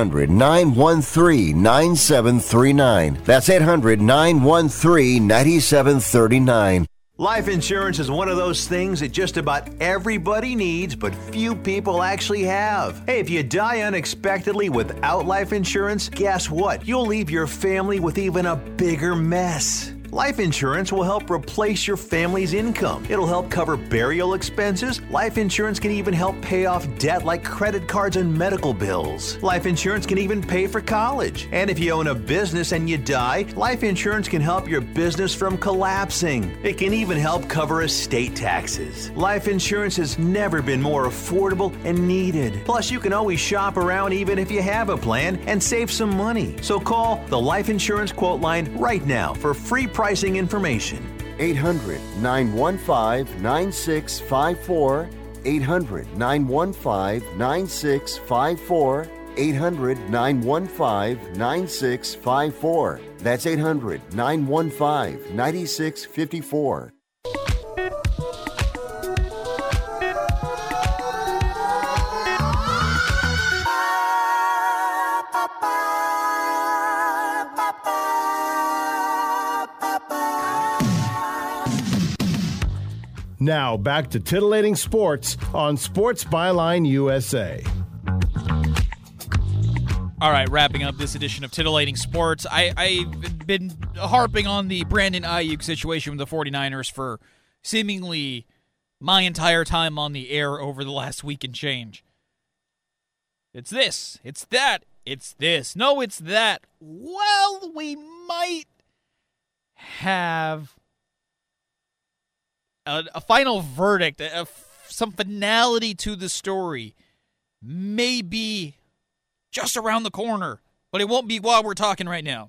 800-913-9739. That's 800-913-9739. Life insurance is one of those things that just about everybody needs, but few people actually have. Hey, if you die unexpectedly without life insurance, guess what? You'll leave your family with even a bigger mess. Life insurance will help replace your family's income. It'll help cover burial expenses. Life insurance can even help pay off debt like credit cards and medical bills. Life insurance can even pay for college. And if you own a business and you die, life insurance can help your business from collapsing. It can even help cover estate taxes. Life insurance has never been more affordable and needed. Plus, you can always shop around even if you have a plan and save some money. So call the Life Insurance Quote Line right now for free pricing information. 800-915-9654. 800-915-9654. 800-915-9654. That's 800-915-9654. Now, back to titillating sports on Sports Byline USA. All right, wrapping up this edition of Titillating Sports. I've been harping on the Brandon Ayuk situation with the 49ers for seemingly my entire time on the air over the last week and change. It's this, it's that, it's this. No, it's that. Well, we might have a final verdict, some finality to the story, maybe just around the corner, but it won't be while we're talking right now.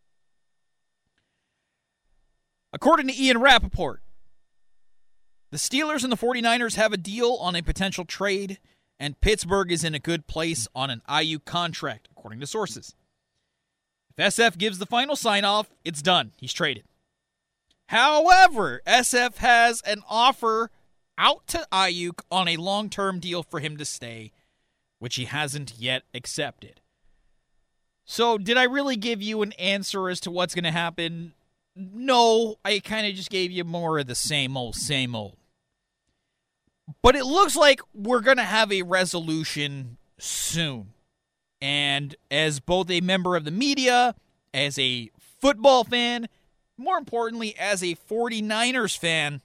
According to Ian Rappaport, the Steelers and the 49ers have a deal on a potential trade, and Pittsburgh is in a good place on an Ayuk contract, according to sources. If SF gives the final sign-off, it's done. He's traded. However, SF has an offer out to Ayuk on a long-term deal for him to stay, which he hasn't yet accepted. So, did I really give you an answer as to what's going to happen? No, I kind of just gave you more of the same old, same old. But it looks like we're going to have a resolution soon. And as both a member of the media, as a football fan, more importantly, as a 49ers fan,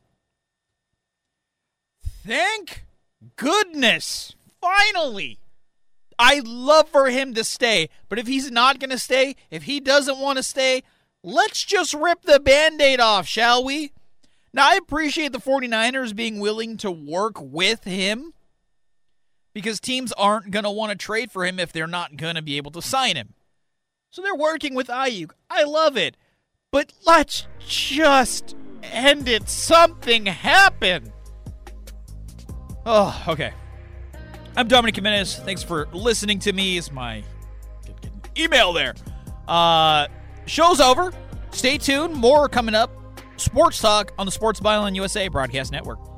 thank goodness, finally. I'd love for him to stay, but if he's not going to stay, if he doesn't want to stay, let's just rip the Band-Aid off, shall we? Now, I appreciate the 49ers being willing to work with him because teams aren't going to want to trade for him if they're not going to be able to sign him. So they're working with Ayuk. I love it. But let's just end it. Something happened. Oh, okay. I'm Dominic Jimenez. Thanks for listening to me. Is my email there. Show's over. Stay tuned. More coming up. Sports Talk on the Sports Byline USA Broadcast Network.